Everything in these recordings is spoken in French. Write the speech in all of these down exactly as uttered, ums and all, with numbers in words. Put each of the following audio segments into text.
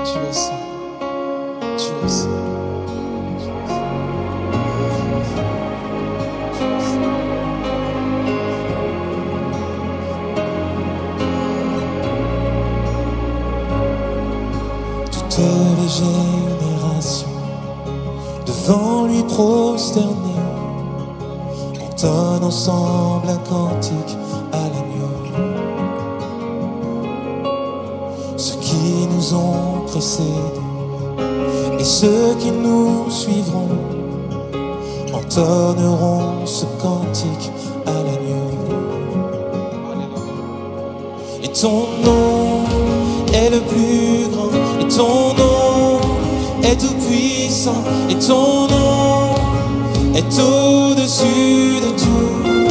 Tu es saint, tu es saint. Toutes les générations devant lui prosternées entonnent ensemble un cantique à l'agneau. Ceux qui nous ont précédés et ceux qui nous suivront entonneront ce cantique à l'agneau. Et ton nom est le plus grand, et ton nom est tout puissant, et ton nom est au-dessus de tout.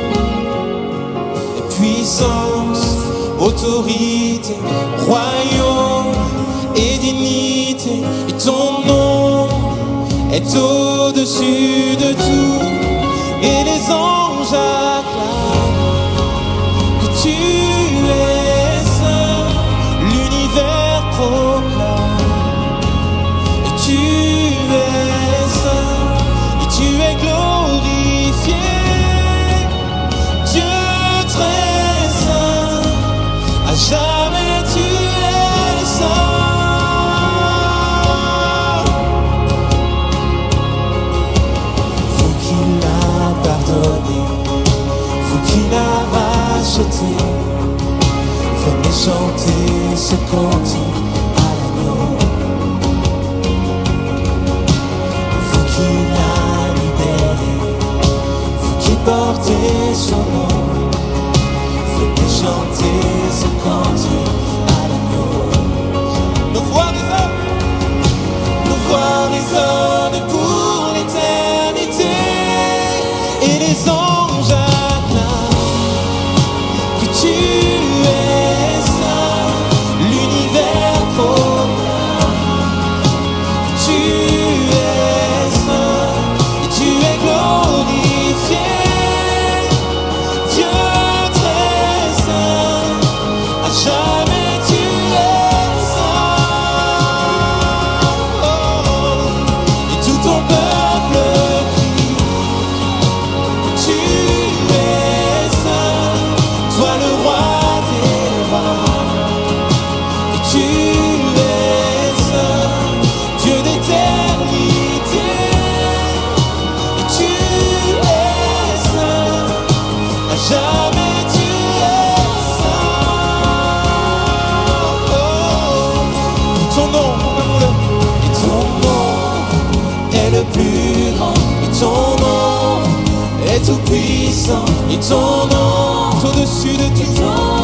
Et puissance, autorité, royaume et dignité, et ton nom est au-dessus de tout. Et les anges acclament que tu es saint, l'univers proclame et tu es saint, et tu es glorifié, Dieu très saint, à jamais tu es saint. Vous qui l'a pardonné, vous qui l'a racheté, venez chanter ce cantique à l'agneau. Vous qui l'a libéré, vous qui portez son nom, venez chanter ce cantique à l'agneau. Nos voix résonnent, nos voix résonnent pour l'éternité, et les anges acclament que tu es saint, l'univers proclame que tu es saint, et tu es glorifié, Dieu très saint, à jamais tu es saint. Oh, et tout ton peuple crie, tu es saint, toi le roi des rois, et tu es saint, Dieu d'éternité, et tu es saint, à jamais tu es saint. Oh, ton nom, et ton nom est le plus grand, et ton nom est tout puissant, et ton nom est au-dessus de tout.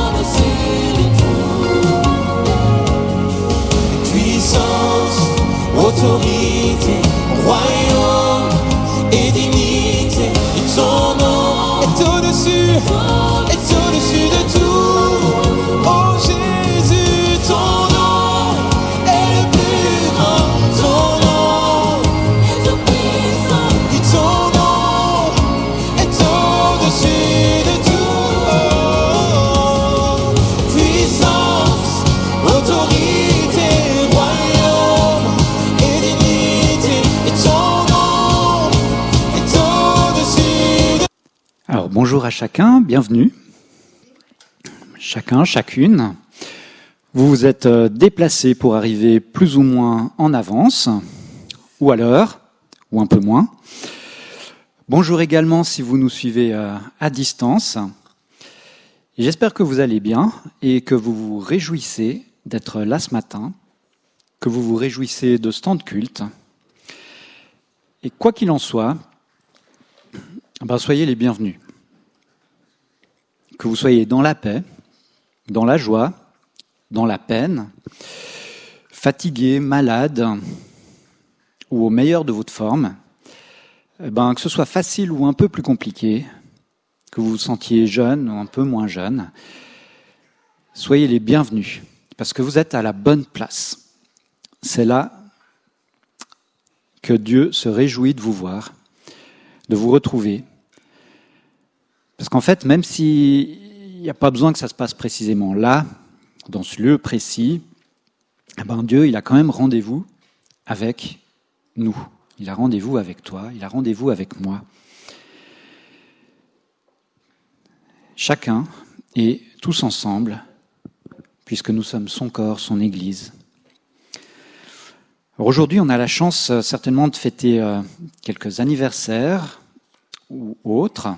Puissance, autorité, royaume et dignité, et ton nom est au-dessus, est au-dessus de tout. Oh Jésus, ton nom est le plus grand, ton nom est tout puissant, et ton nom est au-dessus de tout. Oh, puissance, autorité, royaume et dignité, et ton nom est au-dessus de... Alors bonjour à chacun, bienvenue. Chacun, chacune. Vous vous êtes déplacés pour arriver plus ou moins en avance, ou à l'heure, ou un peu moins. Bonjour également si vous nous suivez à distance. Et j'espère que vous allez bien et que vous vous réjouissez d'être là ce matin, que vous vous réjouissez de ce temps de culte. Et quoi qu'il en soit, ben soyez les bienvenus. Que vous soyez dans la paix, dans la joie, dans la peine, fatigué, malade, ou au meilleur de votre forme, eh ben, que ce soit facile ou un peu plus compliqué, que vous vous sentiez jeune ou un peu moins jeune, soyez les bienvenus, parce que vous êtes à la bonne place. C'est là que Dieu se réjouit de vous voir, de vous retrouver. Parce qu'en fait, même s'il n'y a pas besoin que ça se passe précisément là, dans ce lieu précis, eh ben Dieu, il a quand même rendez-vous avec nous. Il a rendez-vous avec toi, il a rendez-vous avec moi. Chacun et tous ensemble, puisque nous sommes son corps, son Église. Alors aujourd'hui, on a la chance euh, certainement de fêter euh, quelques anniversaires ou autres.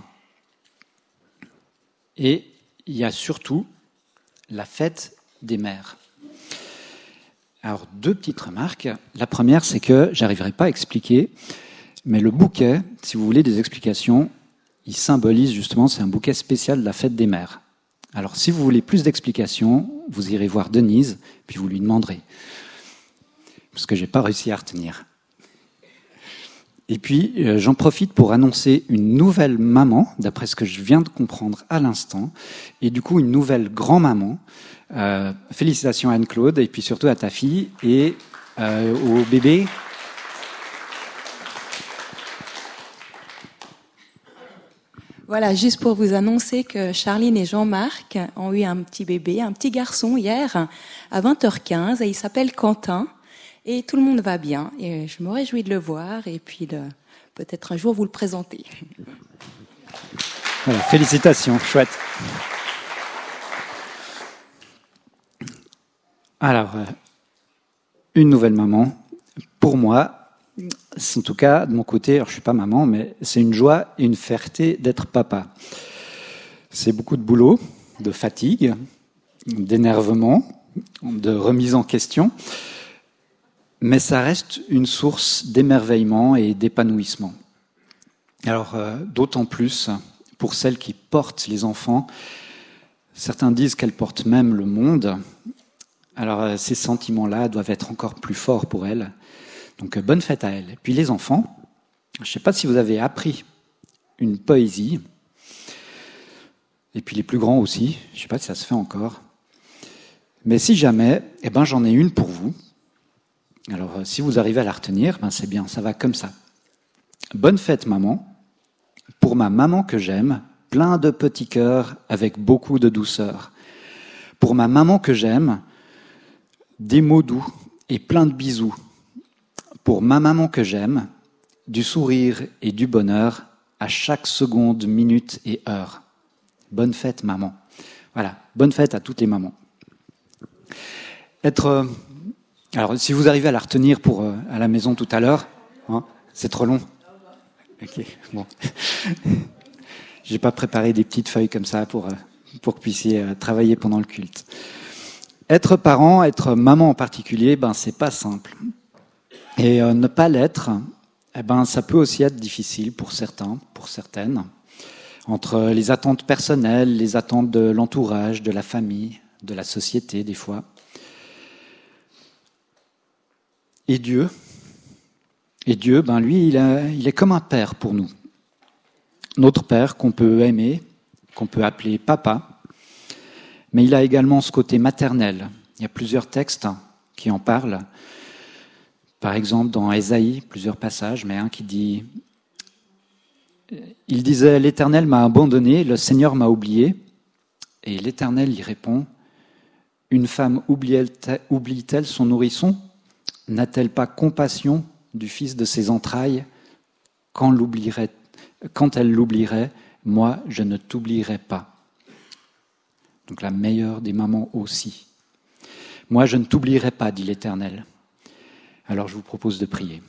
Et il y a surtout la fête des mères. Alors, deux petites remarques. La première, c'est que j'arriverai pas à expliquer, mais le bouquet, si vous voulez des explications, il symbolise justement, c'est un bouquet spécial de la fête des mères. Alors, si vous voulez plus d'explications, vous irez voir Denise, puis vous lui demanderez. Parce que j'ai pas réussi à retenir. Et puis, euh, j'en profite pour annoncer une nouvelle maman, d'après ce que je viens de comprendre à l'instant, et du coup, une nouvelle grand-maman. Euh, félicitations à Anne-Claude, et puis surtout à ta fille, et euh, au bébé. Voilà, juste pour vous annoncer que Charline et Jean-Marc ont eu un petit bébé, un petit garçon hier à vingt heures quinze, et il s'appelle Quentin. Et tout le monde va bien, et je me réjouis de le voir, et puis de peut-être un jour vous le présenter. Voilà, félicitations, chouette. Alors, euh, une nouvelle maman, pour moi, c'est en tout cas, de mon côté, alors je suis pas maman, mais c'est une joie et une fierté d'être papa. C'est beaucoup de boulot, de fatigue, d'énervement, de remise en question, mais ça reste une source d'émerveillement et d'épanouissement. Alors, euh, d'autant plus pour celles qui portent les enfants. Certains disent qu'elles portent même le monde. Alors, euh, ces sentiments-là doivent être encore plus forts pour elles. Donc, euh, bonne fête à elles. Et puis, les enfants, je ne sais pas si vous avez appris une poésie. Et puis, les plus grands aussi. Je ne sais pas si ça se fait encore. Mais si jamais, eh ben, j'en ai une pour vous. Alors, si vous arrivez à la retenir, ben c'est bien, ça va comme ça. Bonne fête, maman. Pour ma maman que j'aime, plein de petits cœurs avec beaucoup de douceur. Pour ma maman que j'aime, des mots doux et plein de bisous. Pour ma maman que j'aime, du sourire et du bonheur à chaque seconde, minute et heure. Bonne fête, maman. Voilà, bonne fête à toutes les mamans. Être... Alors, si vous arrivez à la retenir pour euh, à la maison tout à l'heure, hein, c'est trop long. Ok, bon. J'ai pas préparé des petites feuilles comme ça pour euh, pour que vous puissiez euh, travailler pendant le culte. Être parent, être maman en particulier, ben c'est pas simple. Et euh, ne pas l'être, eh ben ça peut aussi être difficile pour certains, pour certaines, entre les attentes personnelles, les attentes de l'entourage, de la famille, de la société des fois. Et Dieu, et Dieu, ben lui, il, a, il est comme un père pour nous. Notre père qu'on peut aimer, qu'on peut appeler papa, mais il a également ce côté maternel. Il y a plusieurs textes qui en parlent. Par exemple, dans Ésaïe, plusieurs passages, mais un qui dit, il disait, l'Éternel m'a abandonné, le Seigneur m'a oublié. Et l'Éternel y répond, une femme oublie-t-elle son nourrisson ? N'a-t-elle pas compassion du fils de ses entrailles ? Quand, l'oublierait, quand elle l'oublierait, moi, je ne t'oublierai pas. Donc la meilleure des mamans aussi. Moi, je ne t'oublierai pas, dit l'Éternel. Alors je vous propose de prier.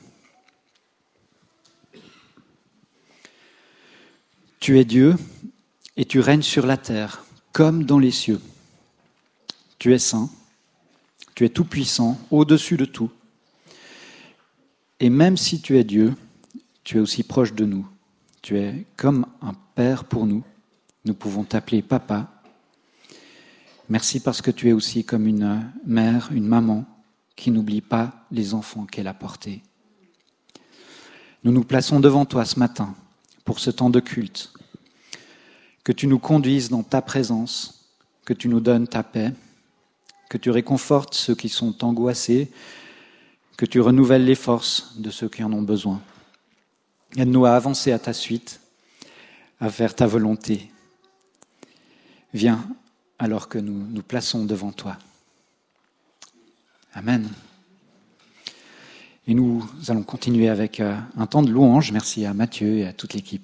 Tu es Dieu et tu règnes sur la terre comme dans les cieux. Tu es saint, tu es tout-puissant, au-dessus de tout. Et même si tu es Dieu, tu es aussi proche de nous. Tu es comme un père pour nous. Nous pouvons t'appeler papa. Merci parce que tu es aussi comme une mère, une maman qui n'oublie pas les enfants qu'elle a portés. Nous nous plaçons devant toi ce matin pour ce temps de culte. Que tu nous conduises dans ta présence, que tu nous donnes ta paix, que tu réconfortes ceux qui sont angoissés, que tu renouvelles les forces de ceux qui en ont besoin. Aide-nous à avancer à ta suite, à faire ta volonté. Viens alors que nous nous plaçons devant toi. Amen. Et nous allons continuer avec un temps de louange. Merci à Mathieu et à toute l'équipe.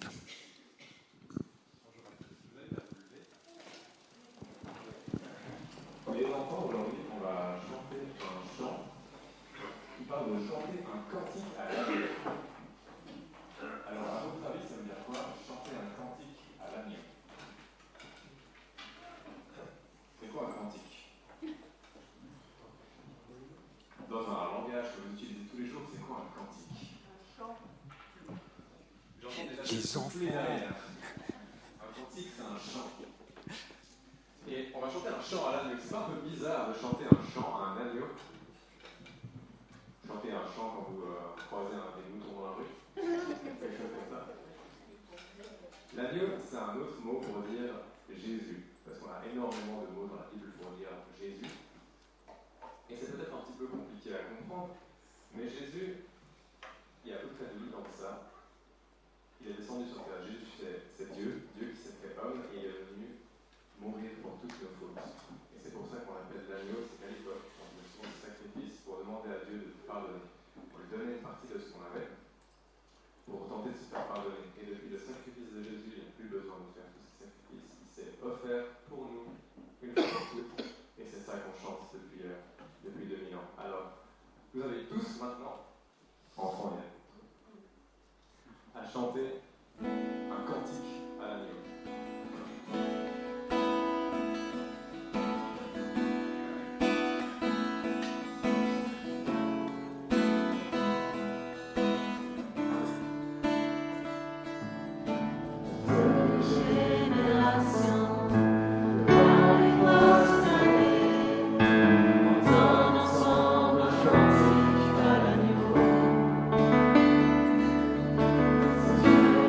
Les enfants, aujourd'hui, on va chanter un chant qui parle de chanter un cantique à l'agneau. Alors, à votre avis, ça veut dire quoi, chanter un cantique à l'agneau? C'est quoi un cantique? Dans un langage que vous utilisez tous les jours, c'est quoi un cantique? Un chant. J'entends déjà Les souffler derrière. Un cantique, c'est un chant. Et on va chanter un chant à l'agneau. C'est pas un peu bizarre de chanter un chant à un agneau? Chanter un chant quand vous euh, croisez un, des moutons dans la rue? Quelque chose comme ça. L'agneau, c'est un autre mot pour dire Jésus. Parce qu'on a énormément de mots dans la Bible pour dire Jésus. Et c'est peut-être un petit peu compliqué à comprendre, mais Jésus, il y a peu près de lui dans ça. Il est descendu sur terre. Jésus, c'est, c'est Dieu, Dieu qui s'est fait homme, et il est venu mourir pour toutes nos fautes. Et c'est pour ça qu'on l'appelle l'agneau. C'est qu'à l'époque, on faisait souvent des sacrifices pour demander à Dieu de nous pardonner, pour lui donner une partie de ce qu'on avait, pour tenter de se faire pardonner. Et depuis le sacrifice de Jésus, il n'y a plus besoin de faire tous ces sacrifices. Il s'est offert pour nous une fois pour toutes. Et c'est ça qu'on chante depuis, euh, depuis deux mille ans. Alors, vous avez tous maintenant, enfants et adultes, à chanter un cantique à l'agneau. Ensemble, un cantique à l'agneau.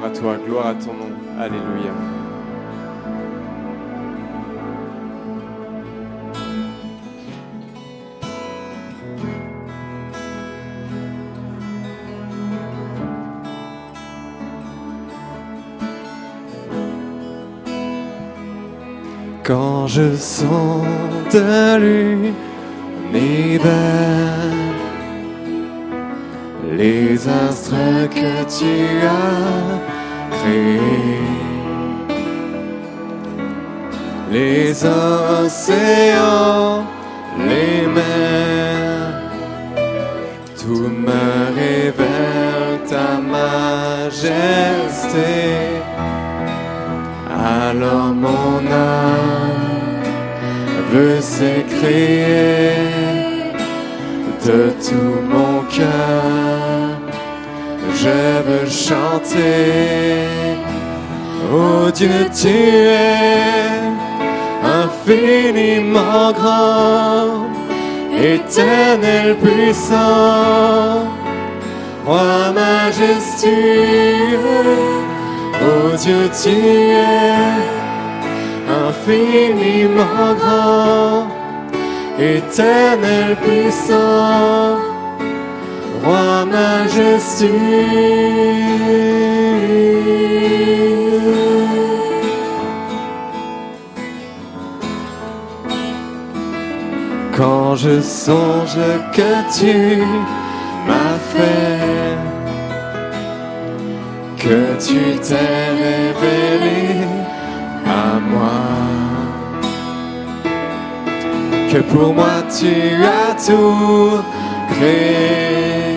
à toi, gloire à ton nom. Alléluia. Quand je sens de l'univers, les astres que tu as créés, les océans, les mers, tout me révèle ta majesté. Alors mon âme veut s'écrier de tout mon cœur. Je veux chanter, oh Dieu, tu es infiniment grand, éternel puissant, roi majestueux. Oh Dieu, tu es infiniment grand, éternel puissant, roi majestueux. Quand je songe que tu m'as fait, que tu t'es révélé à moi, que pour moi tu as tout créé,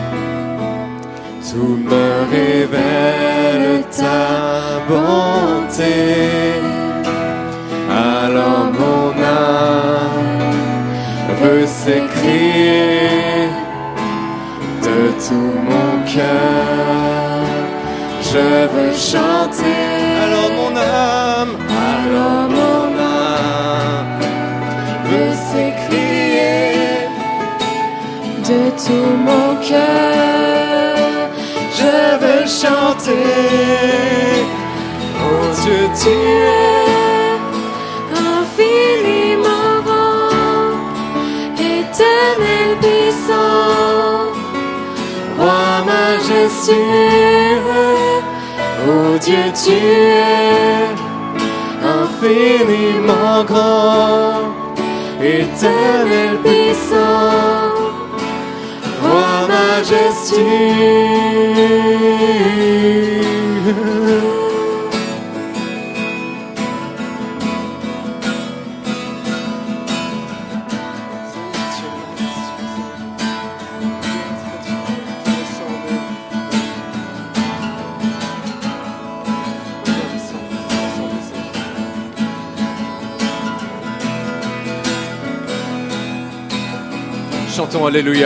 tout me révèle ta bonté. Alors mon âme veut s'écrier de tout mon cœur. Je veux chanter, alors mon âme, alors mon âme veut s'écrier de tout mon cœur. Je veux chanter, oh Dieu, tu es infiniment grand, éternel puissant, roi majestueux. Oh Dieu, tu es infiniment grand, éternel puissant, roi majestueux. Chantons Alléluia.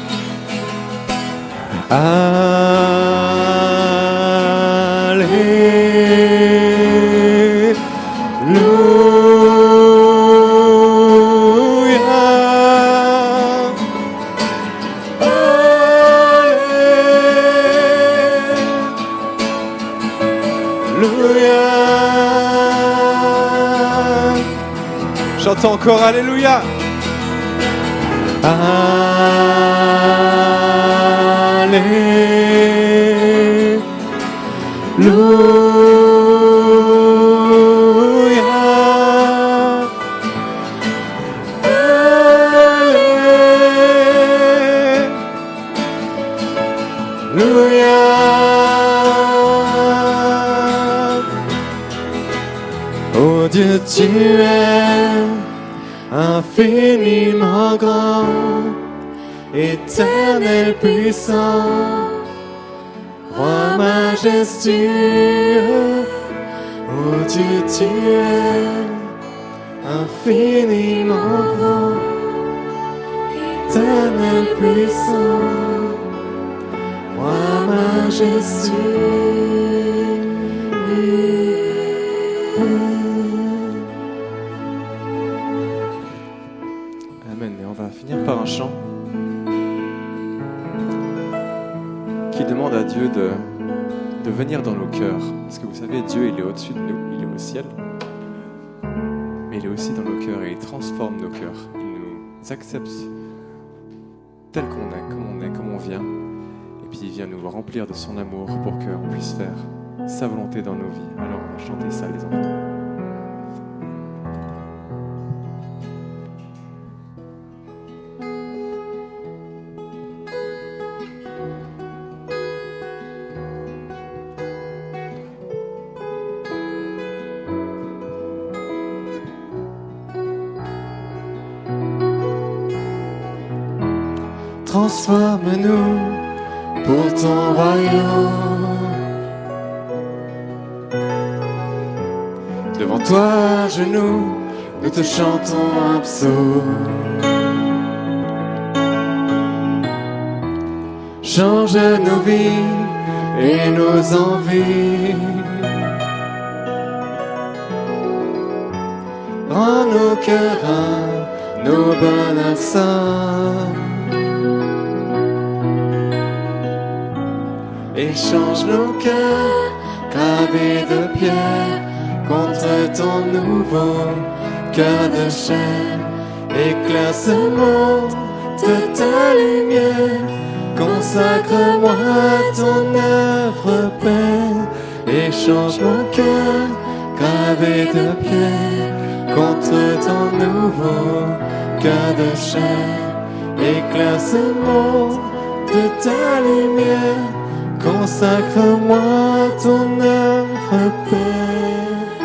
Alléluia. Chantons encore Alléluia. Alléluia. Oh Dieu, tu es infiniment grand, éternel puissant, roi majestueux. Oh Dieu, tu es infiniment grand, éternel puissant, roi majestueux. Amen. Et on va finir par un chant qui demande à Dieu de de venir dans nos cœurs. Parce que vous savez, Dieu, il est au-dessus de nous, il est au ciel. Mais il est aussi dans nos cœurs et il transforme nos cœurs. Il nous accepte tel qu'on est, comme on est, comme on vient. Et puis il vient nous remplir de son amour pour qu'on puisse faire sa volonté dans nos vies. Alors on va chanter ça, les enfants. Transforme-nous pour ton royaume. Devant toi, à genoux, nous te chantons un psaume. Change nos vies et nos envies. Rends nos cœurs un, nos bonnes instants. Échange nos cœurs gravés de pierre contre ton nouveau cœur de chair. Éclaire ce monde de ta lumière. Consacre-moi ton œuvre, Père. Échange mon cœur gravé de pierre contre ton nouveau cœur de chair. Éclaire ce monde de ta lumière. Consacre-moi ton œuvre, Père.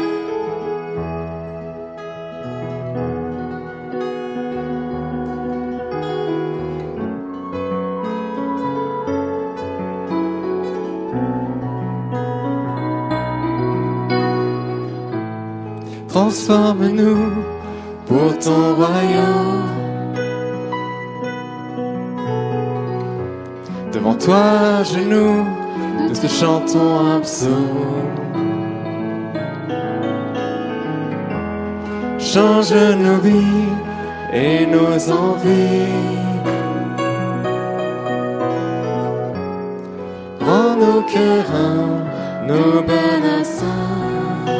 Transforme-nous pour ton royaume. Devant toi, à genoux, nous te chantons un psaume. Change nos vies et nos envies. Rends nos cœurs un, nos bonnes instants.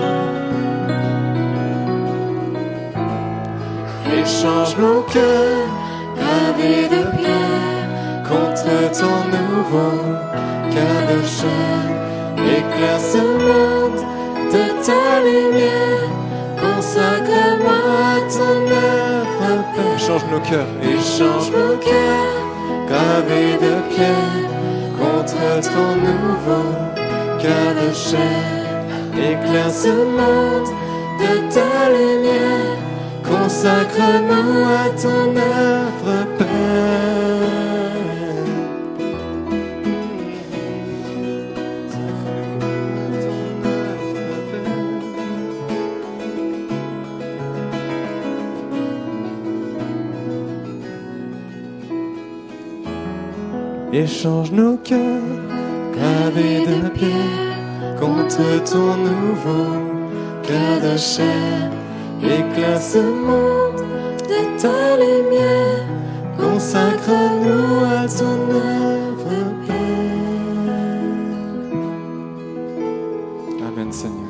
Échange nos cœurs gravés de pierre contre ton nouveau cœur de chair. Éclaire ce monde de ta lumière. Consacre-moi ton œuvre, Père. Échange nos cœurs. Échange nos cœurs gravés de pierre contre ton nouveau cœur de chair. Éclaire ce monde de ta lumière. Consacre-nous à ton œuvre, Père. Échange nos cœurs gravés de pierre contre ton nouveau cœur de chair. Éclaire ce monde de ta lumière. Consacre-nous à ton œuvre, Père. Amen, Seigneur.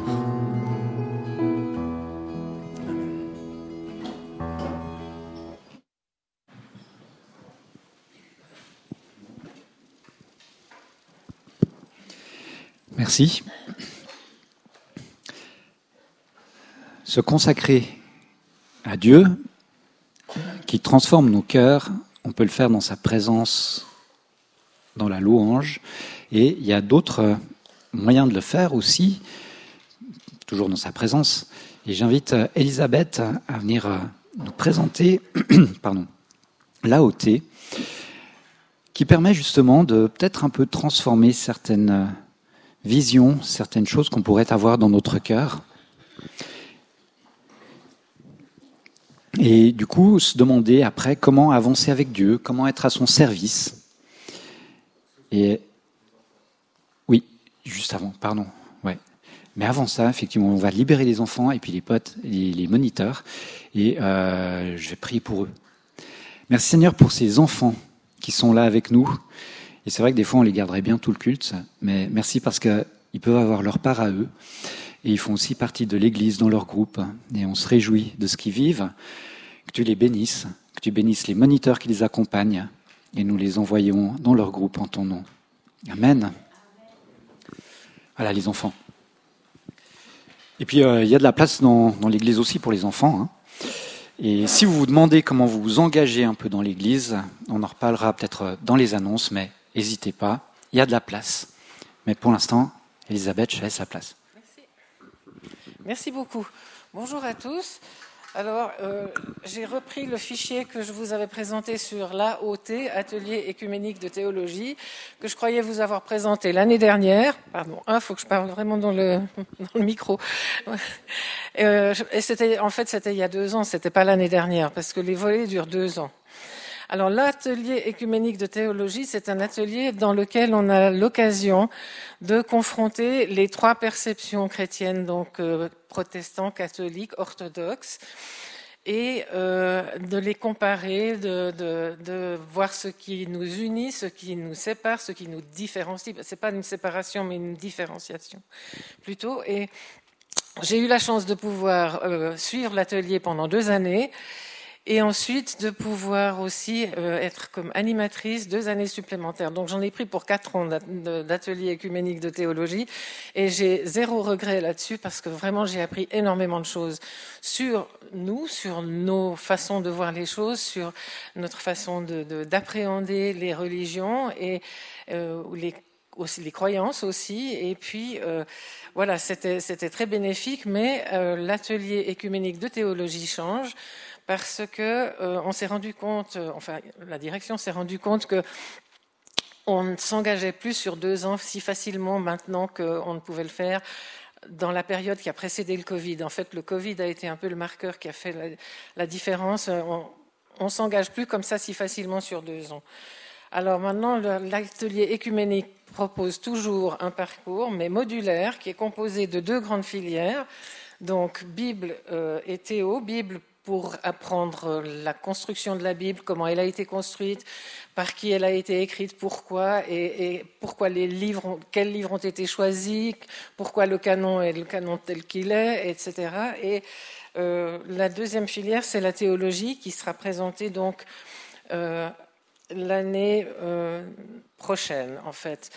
Merci. Se consacrer à Dieu, qui transforme nos cœurs, on peut le faire dans sa présence, dans la louange, et il y a d'autres moyens de le faire aussi, toujours dans sa présence. Et j'invite Elisabeth à venir nous présenter pardon, l'A O T, qui permet justement de peut-être un peu transformer certaines visions, certaines choses qu'on pourrait avoir dans notre cœur. Et du coup, se demander après comment avancer avec Dieu, comment être à son service. Et oui, juste avant, pardon. Ouais. Mais avant ça, effectivement, on va libérer les enfants et puis les potes, les, les moniteurs. Et euh, je vais prier pour eux. Merci Seigneur pour ces enfants qui sont là avec nous. Et c'est vrai que des fois, on les garderait bien tout le culte. Mais merci parce que ils peuvent avoir leur part à eux. Et ils font aussi partie de l'Église dans leur groupe. Et on se réjouit de ce qu'ils vivent. Que tu les bénisses, que tu bénisses les moniteurs qui les accompagnent. Et nous les envoyons dans leur groupe en ton nom. Amen. Voilà les enfants. Et puis euh, il y a de la place dans, dans l'Église aussi pour les enfants. Hein. Et si vous vous demandez comment vous vous engagez un peu dans l'Église, on en reparlera peut-être dans les annonces, mais n'hésitez pas, il y a de la place. Mais pour l'instant, Elisabeth, je laisse la place. Merci beaucoup. Bonjour à tous. Alors, euh, j'ai repris le fichier que je vous avais présenté sur l'A O T, Atelier Écuménique de Théologie, que je croyais vous avoir présenté l'année dernière. Pardon, il faut que je parle vraiment dans le, dans le micro. Euh, et c'était, en fait, c'était il y a deux ans, c'était pas l'année dernière, parce que les volets durent deux ans. Alors, l'atelier écuménique de théologie, c'est un atelier dans lequel on a l'occasion de confronter les trois perceptions chrétiennes, donc euh, protestants, catholiques, orthodoxes, et euh, de les comparer, de, de, de voir ce qui nous unit, ce qui nous sépare, ce qui nous différencie. C'est pas une séparation, mais une différenciation plutôt. Et j'ai eu la chance de pouvoir euh, suivre l'atelier pendant deux années. Et ensuite de pouvoir aussi euh, être comme animatrice deux années supplémentaires. Donc j'en ai pris pour quatre ans d'atelier écuménique de théologie et j'ai zéro regret là-dessus parce que vraiment j'ai appris énormément de choses sur nous, sur nos façons de voir les choses, sur notre façon de, de, d'appréhender les religions et euh, les aussi les croyances aussi, et puis euh, voilà, c'était, c'était très bénéfique, mais euh, l'atelier écuménique de théologie change parce que euh, on s'est rendu compte, euh, enfin la direction s'est rendu compte que on ne s'engageait plus sur deux ans si facilement maintenant qu'on ne pouvait le faire dans la période qui a précédé le Covid. En fait, le Covid a été un peu le marqueur qui a fait la, la différence. On ne s'engage plus comme ça si facilement sur deux ans. Alors maintenant, l'atelier écuménique propose toujours un parcours, mais modulaire, qui est composé de deux grandes filières, donc Bible euh, et Théo. Bible pour apprendre la construction de la Bible, comment elle a été construite, par qui elle a été écrite, pourquoi, et, et pourquoi les livres, ont, quels livres ont été choisis, pourquoi le canon est le canon tel qu'il est, et cetera. Et euh, la deuxième filière, c'est la théologie, qui sera présentée donc euh, l'année euh, prochaine, en fait.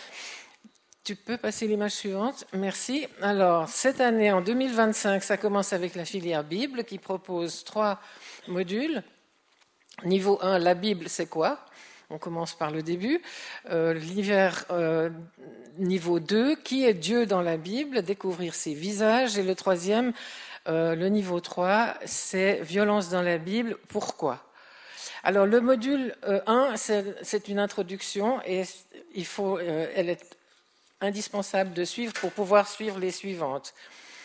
Tu peux passer l'image suivante, merci. Alors, cette année, en deux mille vingt-cinq, ça commence avec la filière Bible qui propose trois modules. Niveau un, la Bible, c'est quoi? On commence par le début. Euh, l'hiver, euh, niveau deux, qui est Dieu dans la Bible? Découvrir ses visages. Et le troisième, euh, le niveau trois, c'est violence dans la Bible, pourquoi? Alors, le module euh, un, c'est, c'est une introduction et il faut, euh, elle est indispensable de suivre pour pouvoir suivre les suivantes.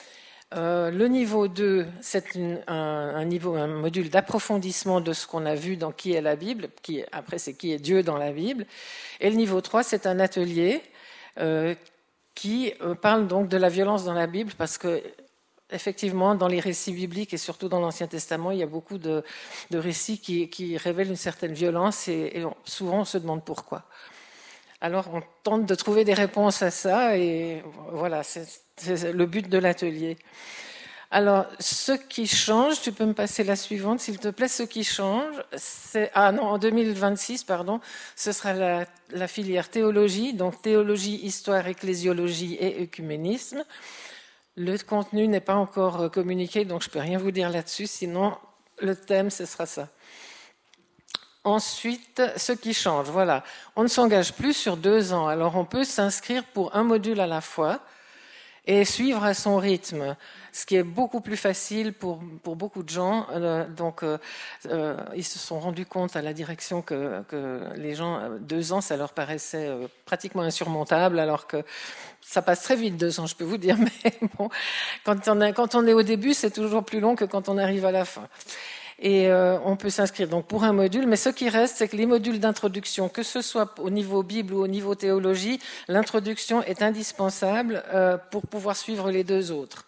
Euh, le niveau deux, c'est une, un, un, niveau, un module d'approfondissement de ce qu'on a vu dans qui est la Bible, qui, après c'est qui est Dieu dans la Bible. Et le niveau trois, c'est un atelier euh, qui euh, parle donc de la violence dans la Bible, parce que effectivement, dans les récits bibliques et surtout dans l'Ancien Testament, il y a beaucoup de, de récits qui, qui révèlent une certaine violence et, et on, souvent on se demande pourquoi. Alors, on tente de trouver des réponses à ça et voilà, c'est, c'est le but de l'atelier. Alors, ce qui change, tu peux me passer la suivante, s'il te plaît. Ce qui change, c'est ah non, en deux mille vingt-six, pardon, ce sera la, la filière théologie, donc théologie, histoire, ecclésiologie et œcuménisme. Le contenu n'est pas encore communiqué, donc je peux rien vous dire là-dessus. Sinon, le thème, ce sera ça. Ensuite, ce qui change, voilà. On ne s'engage plus sur deux ans. Alors, on peut s'inscrire pour un module à la fois et suivre à son rythme, ce qui est beaucoup plus facile pour, pour beaucoup de gens. Euh, donc, euh, euh, ils se sont rendus compte à la direction que, que les gens, deux ans, ça leur paraissait euh, pratiquement insurmontable, alors que ça passe très vite, deux ans, je peux vous dire. Mais bon, quand on, a, quand on est au début, c'est toujours plus long que quand on arrive à la fin. Et euh, on peut s'inscrire donc pour un module, mais ce qui reste, c'est que les modules d'introduction, que ce soit au niveau Bible ou au niveau théologie, l'introduction est indispensable euh, pour pouvoir suivre les deux autres.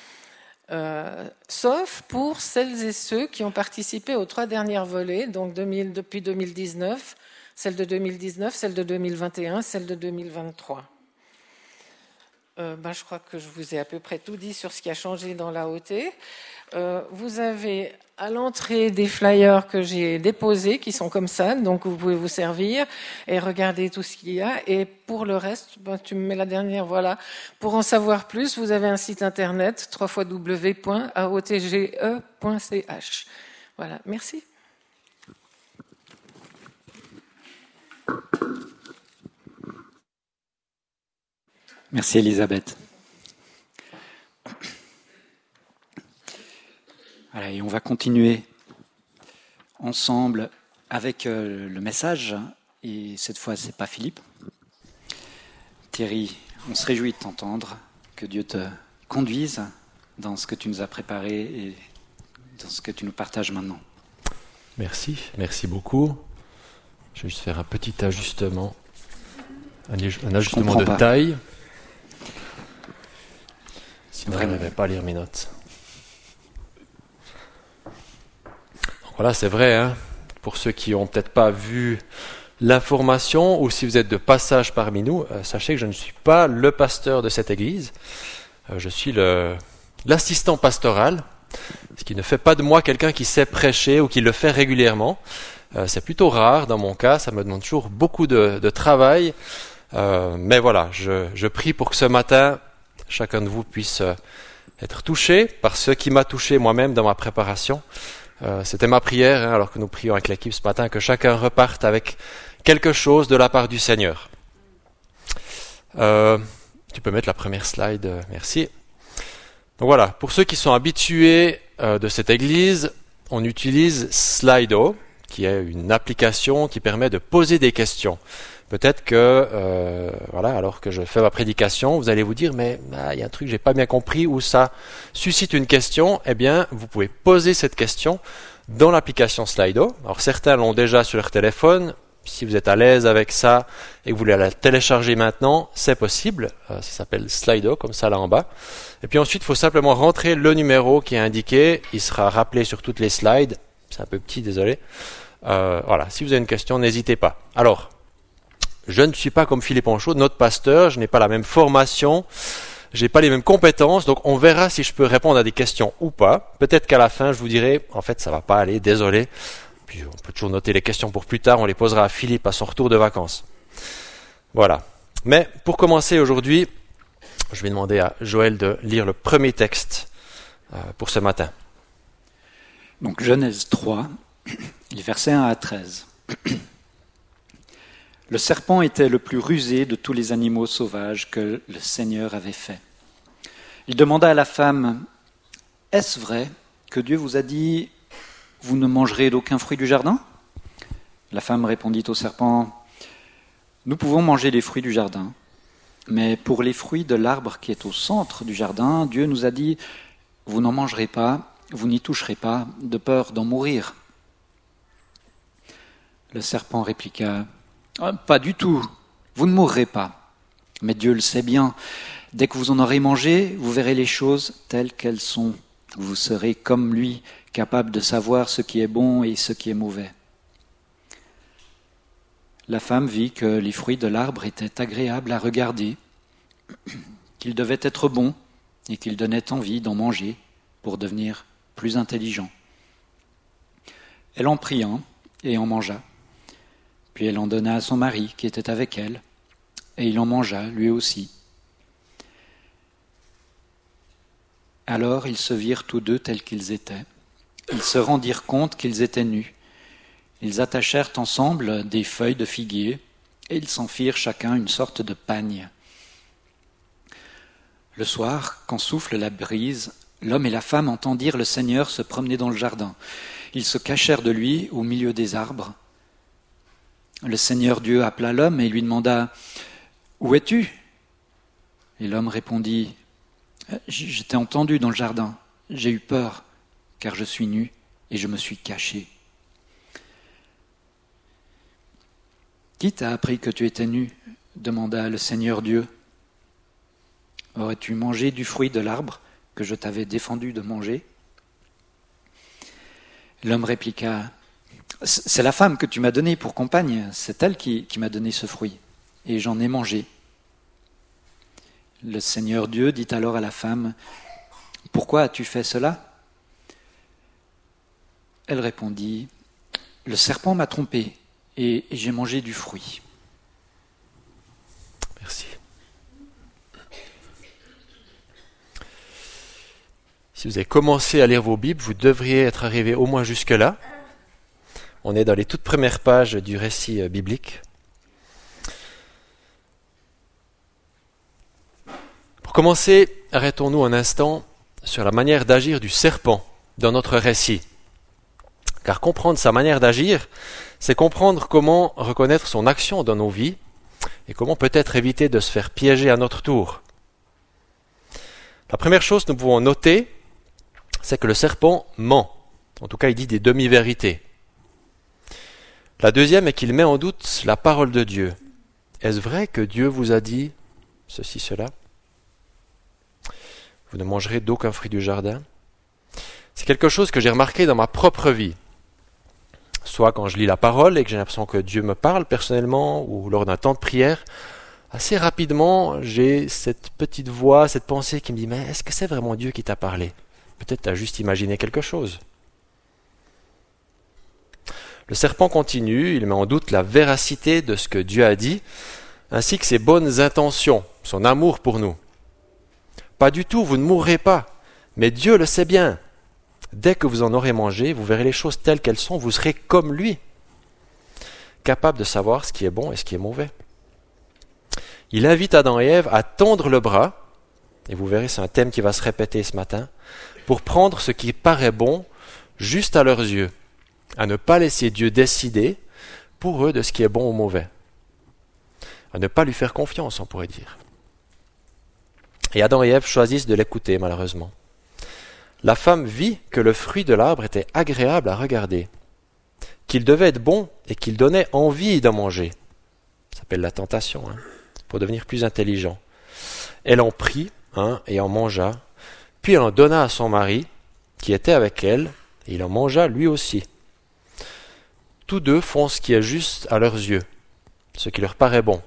Euh, sauf pour celles et ceux qui ont participé aux trois dernières volets, donc deux mille, depuis deux mille dix-neuf, celle de deux mille dix-neuf, celle de deux mille vingt et un, celle de deux mille vingt-trois. Euh, ben, je crois que je vous ai à peu près tout dit sur ce qui a changé dans l'A O T. Euh, vous avez à l'entrée des flyers que j'ai déposés, qui sont comme ça, donc vous pouvez vous servir et regarder tout ce qu'il y a. Et pour le reste, ben, tu me mets la dernière, voilà. Pour en savoir plus, vous avez un site internet, w w w point a o t g e point c h. Voilà, merci. Merci Elisabeth. Voilà, et on va continuer ensemble avec euh, le message. Et cette fois, c'est pas Philippe. Thierry, on se réjouit de t'entendre. Que Dieu te conduise dans ce que tu nous as préparé et dans ce que tu nous partages maintenant. Merci, merci beaucoup. Je vais juste faire un petit ajustement, un, un ajustement de pas. taille. Sinon, Vraiment. je n'arriverai pas à lire mes notes. Donc voilà, c'est vrai, hein, pour ceux qui n'ont peut-être pas vu l'information ou si vous êtes de passage parmi nous, euh, sachez que je ne suis pas le pasteur de cette église. Euh, je suis le, l'assistant pastoral, ce qui ne fait pas de moi quelqu'un qui sait prêcher ou qui le fait régulièrement. Euh, c'est plutôt rare dans mon cas, ça me demande toujours beaucoup de, de travail. Euh, mais voilà, je, je prie pour que ce matin, chacun de vous puisse euh, être touché par ce qui m'a touché moi-même dans ma préparation. Euh, c'était ma prière, hein, alors que nous prions avec l'équipe ce matin, que chacun reparte avec quelque chose de la part du Seigneur. Euh, tu peux mettre la première slide, euh, merci. Donc voilà, pour ceux qui sont habitués euh, de cette église, on utilise Slido, qui est une application qui permet de poser des questions. Peut-être que, euh, voilà, alors que je fais ma prédication, vous allez vous dire, mais ah, il y a un truc que j'ai pas bien compris, ou ça suscite une question. Eh bien, vous pouvez poser cette question dans l'application Slido. Alors certains l'ont déjà sur leur téléphone. Si vous êtes à l'aise avec ça et que vous voulez la télécharger maintenant, c'est possible. Euh, ça s'appelle Slido, comme ça là en bas. Et puis ensuite, il faut simplement rentrer le numéro qui est indiqué. Il sera rappelé sur toutes les slides. C'est un peu petit, désolé. Euh, voilà, si vous avez une question, n'hésitez pas. Alors, je ne suis pas comme Philippe Anchaud, notre pasteur, je n'ai pas la même formation, je n'ai pas les mêmes compétences, donc on verra si je peux répondre à des questions ou pas. Peut-être qu'à la fin, je vous dirai, en fait, ça va pas aller, désolé. Puis on peut toujours noter les questions pour plus tard, on les posera à Philippe à son retour de vacances. Voilà. Mais pour commencer aujourd'hui, je vais demander à Joël de lire le premier texte euh, pour ce matin. Donc Genèse trois, les versets un à treize. Le serpent était le plus rusé de tous les animaux sauvages que le Seigneur avait fait. Il demanda à la femme, « Est-ce vrai que Dieu vous a dit, vous ne mangerez d'aucun fruit du jardin ?» La femme répondit au serpent, « Nous pouvons manger des fruits du jardin, mais pour les fruits de l'arbre qui est au centre du jardin, Dieu nous a dit, vous n'en mangerez pas, vous n'y toucherez pas, de peur d'en mourir. » Le serpent répliqua, Ah, pas du tout, vous ne mourrez pas. Mais Dieu le sait bien, dès que vous en aurez mangé, vous verrez les choses telles qu'elles sont. Vous serez comme lui, capable de savoir ce qui est bon et ce qui est mauvais. La femme vit que les fruits de l'arbre étaient agréables à regarder, qu'ils devaient être bons et qu'ils donnaient envie d'en manger pour devenir plus intelligents. Elle en prit un et en mangea. Puis elle en donna à son mari, qui était avec elle, et il en mangea, lui aussi. Alors ils se virent tous deux tels qu'ils étaient. Ils se rendirent compte qu'ils étaient nus. Ils attachèrent ensemble des feuilles de figuier, et ils s'en firent chacun une sorte de pagne. Le soir, quand souffle la brise, l'homme et la femme entendirent le Seigneur se promener dans le jardin. Ils se cachèrent de lui au milieu des arbres. Le Seigneur Dieu appela l'homme et lui demanda « Où es-tu » Et l'homme répondit « Je t'ai entendu dans le jardin. J'ai eu peur, car je suis nu et je me suis caché. » « Qui t'a appris que tu étais nu » demanda le Seigneur Dieu. « Aurais-tu mangé du fruit de l'arbre que je t'avais défendu de manger ?» L'homme répliqua « C'est la femme que tu m'as donnée pour compagne, c'est elle qui, qui m'a donné ce fruit, et j'en ai mangé. » Le Seigneur Dieu dit alors à la femme, « Pourquoi as-tu fait cela ?» Elle répondit, « Le serpent m'a trompée et j'ai mangé du fruit. » Merci. Si vous avez commencé à lire vos Bibles, vous devriez être arrivé au moins jusque-là. On est dans les toutes premières pages du récit biblique. Pour commencer, arrêtons-nous un instant sur la manière d'agir du serpent dans notre récit. Car comprendre sa manière d'agir, c'est comprendre comment reconnaître son action dans nos vies et comment peut-être éviter de se faire piéger à notre tour. La première chose que nous pouvons noter, c'est que le serpent ment. En tout cas, il dit des demi-vérités. La deuxième est qu'il met en doute la parole de Dieu. Est-ce vrai que Dieu vous a dit ceci, cela ? Vous ne mangerez d'aucun fruit du jardin. C'est quelque chose que j'ai remarqué dans ma propre vie. Soit quand je lis la parole et que j'ai l'impression que Dieu me parle personnellement, ou lors d'un temps de prière, assez rapidement, j'ai cette petite voix, cette pensée qui me dit « Mais est-ce que c'est vraiment Dieu qui t'a parlé ? Peut-être tu as juste imaginé quelque chose. » Le serpent continue, il met en doute la véracité de ce que Dieu a dit, ainsi que ses bonnes intentions, son amour pour nous. Pas du tout, vous ne mourrez pas, mais Dieu le sait bien. Dès que vous en aurez mangé, vous verrez les choses telles qu'elles sont, vous serez comme lui, capable de savoir ce qui est bon et ce qui est mauvais. Il invite Adam et Ève à tendre le bras, et vous verrez, c'est un thème qui va se répéter ce matin, pour prendre ce qui paraît bon juste à leurs yeux, à ne pas laisser Dieu décider pour eux de ce qui est bon ou mauvais, à ne pas lui faire confiance, on pourrait dire. Et Adam et Ève choisissent de l'écouter, malheureusement. La femme vit que le fruit de l'arbre était agréable à regarder, qu'il devait être bon et qu'il donnait envie d'en manger. Ça s'appelle la tentation, hein, pour devenir plus intelligent. Elle en prit hein, et en mangea, puis elle en donna à son mari, qui était avec elle, et il en mangea lui aussi. Tous deux font ce qui est juste à leurs yeux, ce qui leur paraît bon.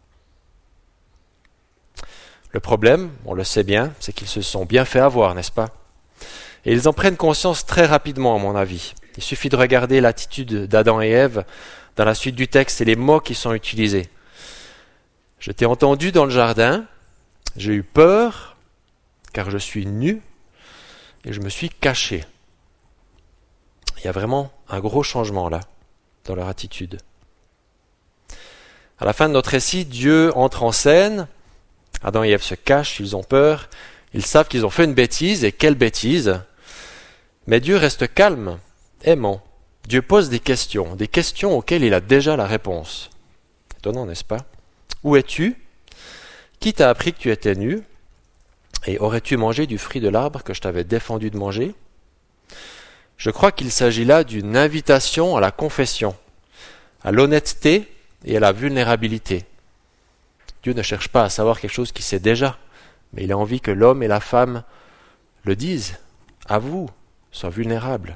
Le problème, on le sait bien, c'est qu'ils se sont bien fait avoir, n'est-ce pas ? Et ils en prennent conscience très rapidement, à mon avis. Il suffit de regarder l'attitude d'Adam et Ève dans la suite du texte et les mots qui sont utilisés. Je t'ai entendu dans le jardin, j'ai eu peur, car je suis nu, et je me suis caché. Il y a vraiment un gros changement là, dans leur attitude. À la fin de notre récit, Dieu entre en scène, Adam et Ève se cachent, ils ont peur, ils savent qu'ils ont fait une bêtise, et quelle bêtise. Mais Dieu reste calme, aimant. Dieu pose des questions, des questions auxquelles il a déjà la réponse. Étonnant, n'est-ce pas ? Où es-tu ? Qui t'a appris que tu étais nu ? Et aurais-tu mangé du fruit de l'arbre que je t'avais défendu de manger ? Je crois qu'il s'agit là d'une invitation à la confession, à l'honnêteté et à la vulnérabilité. Dieu ne cherche pas à savoir quelque chose qu'il sait déjà, mais il a envie que l'homme et la femme le disent, avouent, soient vulnérables.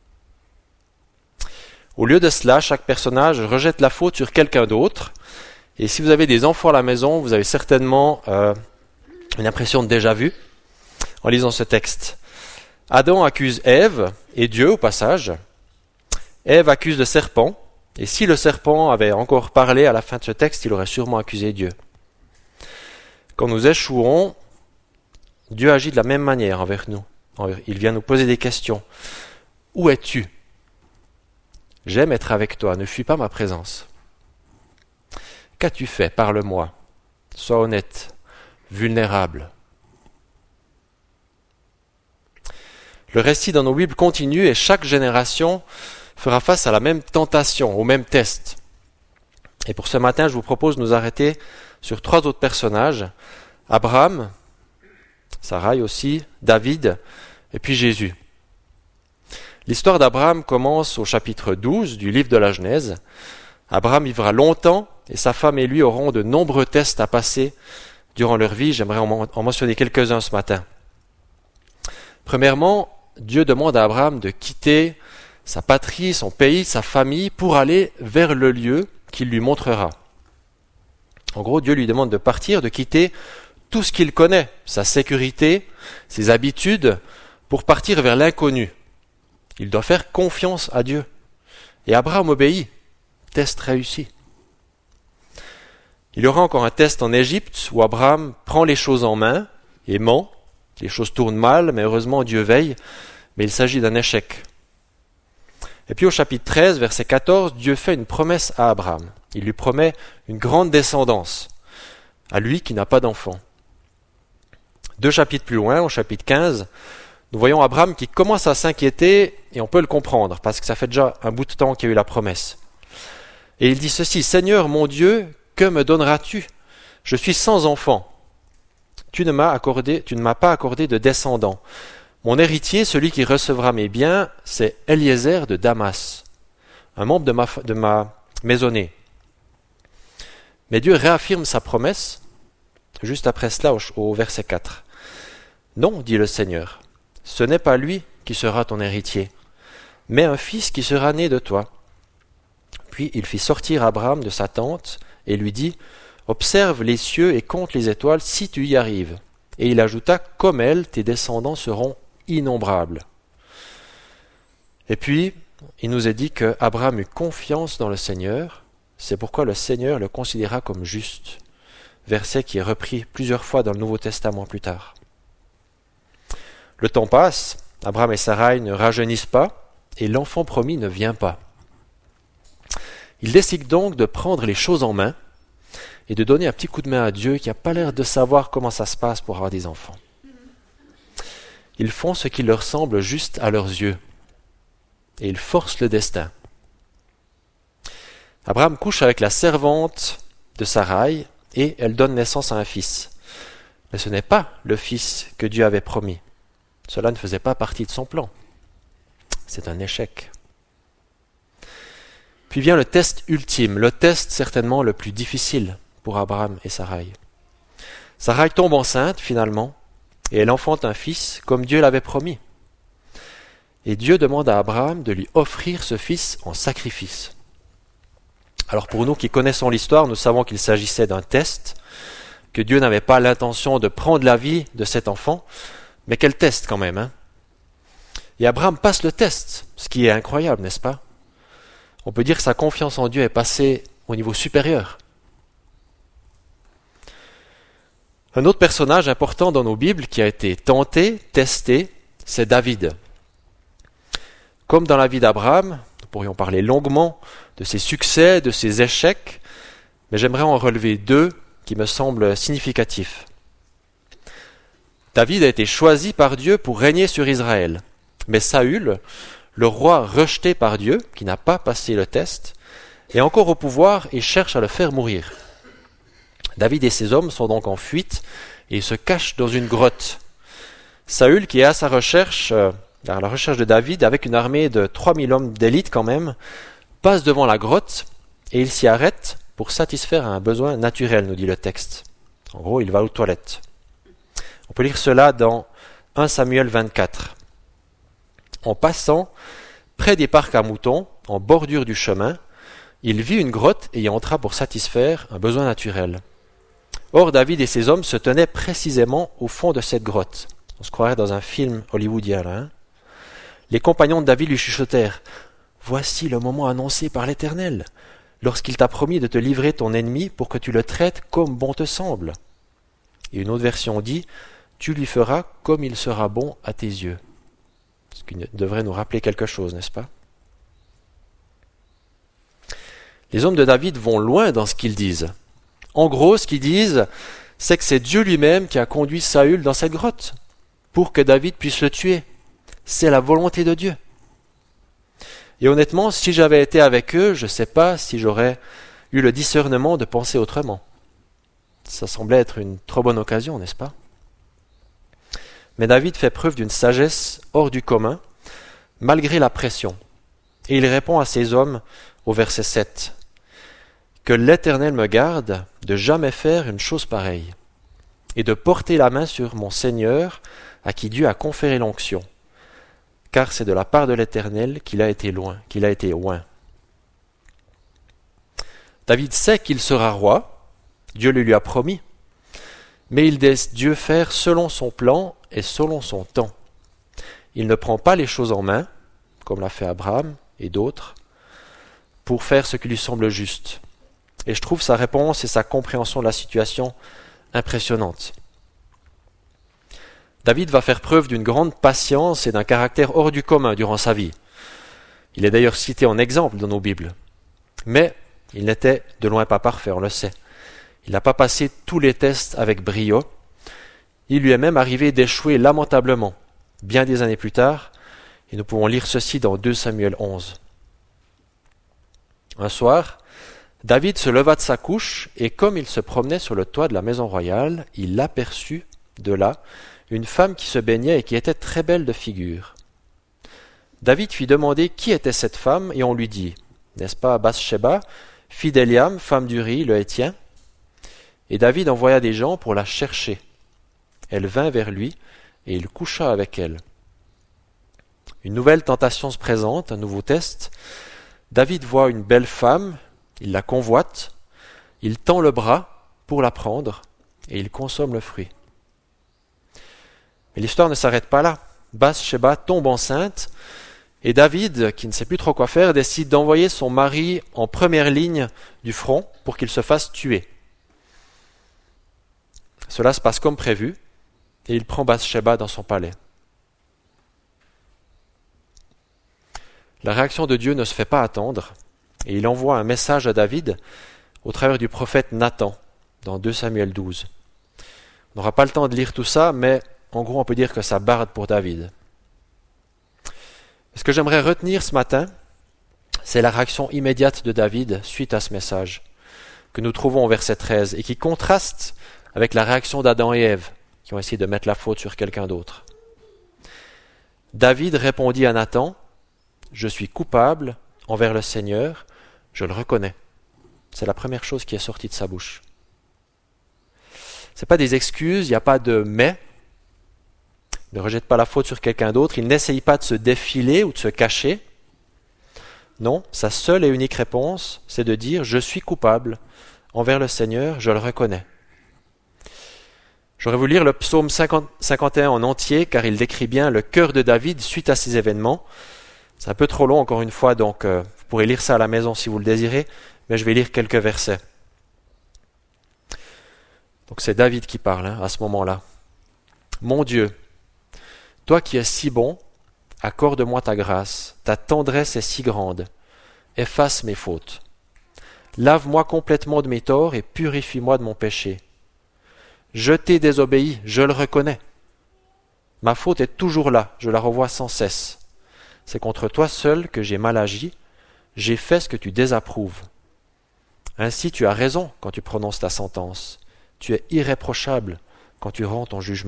Au lieu de cela, chaque personnage rejette la faute sur quelqu'un d'autre, et si vous avez des enfants à la maison, vous avez certainement euh, une impression de déjà-vu en lisant ce texte. Adam accuse Ève, et Dieu au passage. Ève accuse le serpent, et si le serpent avait encore parlé à la fin de ce texte, il aurait sûrement accusé Dieu. Quand nous échouons, Dieu agit de la même manière envers nous. Il vient nous poser des questions. Où es-tu ? J'aime être avec toi, ne fuis pas ma présence. Qu'as-tu fait ? Parle-moi. Sois honnête, vulnérable. Le récit dans nos Bibles continue et chaque génération fera face à la même tentation, au même test. Et pour ce matin, je vous propose de nous arrêter sur trois autres personnages. Abraham, Sarai aussi, David et puis Jésus. L'histoire d'Abraham commence au chapitre douze du livre de la Genèse. Abraham vivra longtemps et sa femme et lui auront de nombreux tests à passer durant leur vie. J'aimerais en mentionner quelques-uns ce matin. Premièrement, Dieu demande à Abraham de quitter sa patrie, son pays, sa famille pour aller vers le lieu qu'il lui montrera. En gros, Dieu lui demande de partir, de quitter tout ce qu'il connaît, sa sécurité, ses habitudes, pour partir vers l'inconnu. Il doit faire confiance à Dieu. Et Abraham obéit. Test réussi. Il y aura encore un test en Égypte où Abraham prend les choses en main et ment. Les choses tournent mal, mais heureusement Dieu veille. Mais il s'agit d'un échec. Et puis au chapitre treize, verset quatorze, Dieu fait une promesse à Abraham. Il lui promet une grande descendance, à lui qui n'a pas d'enfant. Deux chapitres plus loin, au chapitre quinze, nous voyons Abraham qui commence à s'inquiéter, et on peut le comprendre, parce que ça fait déjà un bout de temps qu'il y a eu la promesse. Et il dit ceci, « Seigneur mon Dieu, que me donneras-tu ? Je suis sans enfant. Tu ne m'as accordé, tu ne m'as pas accordé de descendant. Mon héritier, celui qui recevra mes biens, c'est Eliezer de Damas, un membre de ma, de ma maisonnée. » Mais Dieu réaffirme sa promesse, juste après cela au, au verset quatre. « Non, dit le Seigneur, ce n'est pas lui qui sera ton héritier, mais un fils qui sera né de toi. » Puis il fit sortir Abraham de sa tente et lui dit, « Observe les cieux et compte les étoiles si tu y arrives. » Et il ajouta, « Comme elles, tes descendants seront innombrables. » Et puis, il nous est dit que Abraham eut confiance dans le Seigneur, c'est pourquoi le Seigneur le considéra comme juste. Verset qui est repris plusieurs fois dans le Nouveau Testament plus tard. Le temps passe, Abraham et Sarai ne rajeunissent pas, et l'enfant promis ne vient pas. Il décide donc de prendre les choses en main et de donner un petit coup de main à Dieu qui n'a pas l'air de savoir comment ça se passe pour avoir des enfants. Ils font ce qui leur semble juste à leurs yeux et ils forcent le destin. Abraham couche avec la servante de Sarai et elle donne naissance à un fils. Mais ce n'est pas le fils que Dieu avait promis. Cela ne faisait pas partie de son plan. C'est un échec. Puis vient le test ultime, le test certainement le plus difficile pour Abraham et Sarai. Sarai tombe enceinte finalement, et elle enfante un fils comme Dieu l'avait promis. Et Dieu demande à Abraham de lui offrir ce fils en sacrifice. Alors pour nous qui connaissons l'histoire, nous savons qu'il s'agissait d'un test, que Dieu n'avait pas l'intention de prendre la vie de cet enfant, mais quel test quand même, hein ? Et Abraham passe le test, ce qui est incroyable, n'est-ce pas ? On peut dire que sa confiance en Dieu est passée au niveau supérieur. Un autre personnage important dans nos Bibles qui a été tenté, testé, c'est David. Comme dans la vie d'Abraham, nous pourrions parler longuement de ses succès, de ses échecs, mais j'aimerais en relever deux qui me semblent significatifs. David a été choisi par Dieu pour régner sur Israël, mais Saül, le roi rejeté par Dieu, qui n'a pas passé le test, est encore au pouvoir et cherche à le faire mourir. David et ses hommes sont donc en fuite et se cachent dans une grotte. Saül, qui est à sa recherche, euh, à la recherche de David, avec une armée de trois mille hommes d'élite quand même, passe devant la grotte et il s'y arrête pour satisfaire un besoin naturel, nous dit le texte. En gros, il va aux toilettes. On peut lire cela dans un Samuel vingt-quatre. En passant près des parcs à moutons, en bordure du chemin, il vit une grotte et y entra pour satisfaire un besoin naturel. Or, David et ses hommes se tenaient précisément au fond de cette grotte. On se croirait dans un film hollywoodien, là. Hein ? Les compagnons de David lui chuchotèrent « Voici le moment annoncé par l'Éternel, lorsqu'il t'a promis de te livrer ton ennemi pour que tu le traites comme bon te semble. » Et une autre version dit « Tu lui feras comme il sera bon à tes yeux. » Ce qui devrait nous rappeler quelque chose, n'est-ce pas ? Les hommes de David vont loin dans ce qu'ils disent. En gros, ce qu'ils disent, c'est que c'est Dieu lui-même qui a conduit Saül dans cette grotte pour que David puisse le tuer. C'est la volonté de Dieu. Et honnêtement, si j'avais été avec eux, je ne sais pas si j'aurais eu le discernement de penser autrement. Ça semblait être une trop bonne occasion, n'est-ce pas ? Mais David fait preuve d'une sagesse hors du commun, malgré la pression. Et il répond à ses hommes au verset sept. « Que l'Éternel me garde de jamais faire une chose pareille, et de porter la main sur mon Seigneur, à qui Dieu a conféré l'onction, car c'est de la part de l'Éternel qu'il a été loin, qu'il a été oint. » David sait qu'il sera roi, Dieu le lui a promis, mais il laisse Dieu faire selon son plan et selon son temps. Il ne prend pas les choses en main, comme l'a fait Abraham et d'autres, pour faire ce qui lui semble juste. Et je trouve sa réponse et sa compréhension de la situation impressionnante. David va faire preuve d'une grande patience et d'un caractère hors du commun durant sa vie. Il est d'ailleurs cité en exemple dans nos Bibles. Mais il n'était de loin pas parfait, on le sait. Il n'a pas passé tous les tests avec brio. Il lui est même arrivé d'échouer lamentablement, bien des années plus tard, et nous pouvons lire ceci dans deux Samuel onze. Un soir, David se leva de sa couche, et comme il se promenait sur le toit de la maison royale, il aperçut de là une femme qui se baignait et qui était très belle de figure. David fit demander qui était cette femme, et on lui dit, n'est-ce pas Bathsheba, fille d'Eliam, femme d'Uri, le Hétien? Et David envoya des gens pour la chercher. Elle vint vers lui, et il coucha avec elle. Une nouvelle tentation se présente, un nouveau test. David voit une belle femme, il la convoite, il tend le bras pour la prendre, et il consomme le fruit. Mais l'histoire ne s'arrête pas là. Bathsheba tombe enceinte, et David, qui ne sait plus trop quoi faire, décide d'envoyer son mari en première ligne du front pour qu'il se fasse tuer. Cela se passe comme prévu, et il prend Bathsheba dans son palais. La réaction de Dieu ne se fait pas attendre, et il envoie un message à David au travers du prophète Nathan, dans deux Samuel douze. On n'aura pas le temps de lire tout ça, mais en gros on peut dire que ça barde pour David. Ce que j'aimerais retenir ce matin, c'est la réaction immédiate de David suite à ce message, que nous trouvons au verset treize, et qui contraste avec la réaction d'Adam et Ève, qui ont essayé de mettre la faute sur quelqu'un d'autre. David répondit à Nathan, « Je suis coupable envers le Seigneur, je le reconnais. » C'est la première chose qui est sortie de sa bouche. Ce n'est pas des excuses, il n'y a pas de « mais ». Il ne rejette pas la faute sur quelqu'un d'autre, il n'essaye pas de se défiler ou de se cacher. Non, sa seule et unique réponse, c'est de dire « Je suis coupable envers le Seigneur, je le reconnais ». J'aurais voulu lire le psaume cinquante, cinquante et un en entier, car il décrit bien le cœur de David suite à ces événements. C'est un peu trop long encore une fois, donc euh, vous pourrez lire ça à la maison si vous le désirez, mais je vais lire quelques versets. Donc c'est David qui parle hein, à ce moment-là. « Mon Dieu, toi qui es si bon, accorde-moi ta grâce, ta tendresse est si grande, efface mes fautes. Lave-moi complètement de mes torts et purifie-moi de mon péché. Je t'ai désobéi, je le reconnais. Ma faute est toujours là, je la revois sans cesse. C'est contre toi seul que j'ai mal agi, j'ai fait ce que tu désapprouves. Ainsi tu as raison quand tu prononces ta sentence, tu es irréprochable quand tu rends ton jugement. »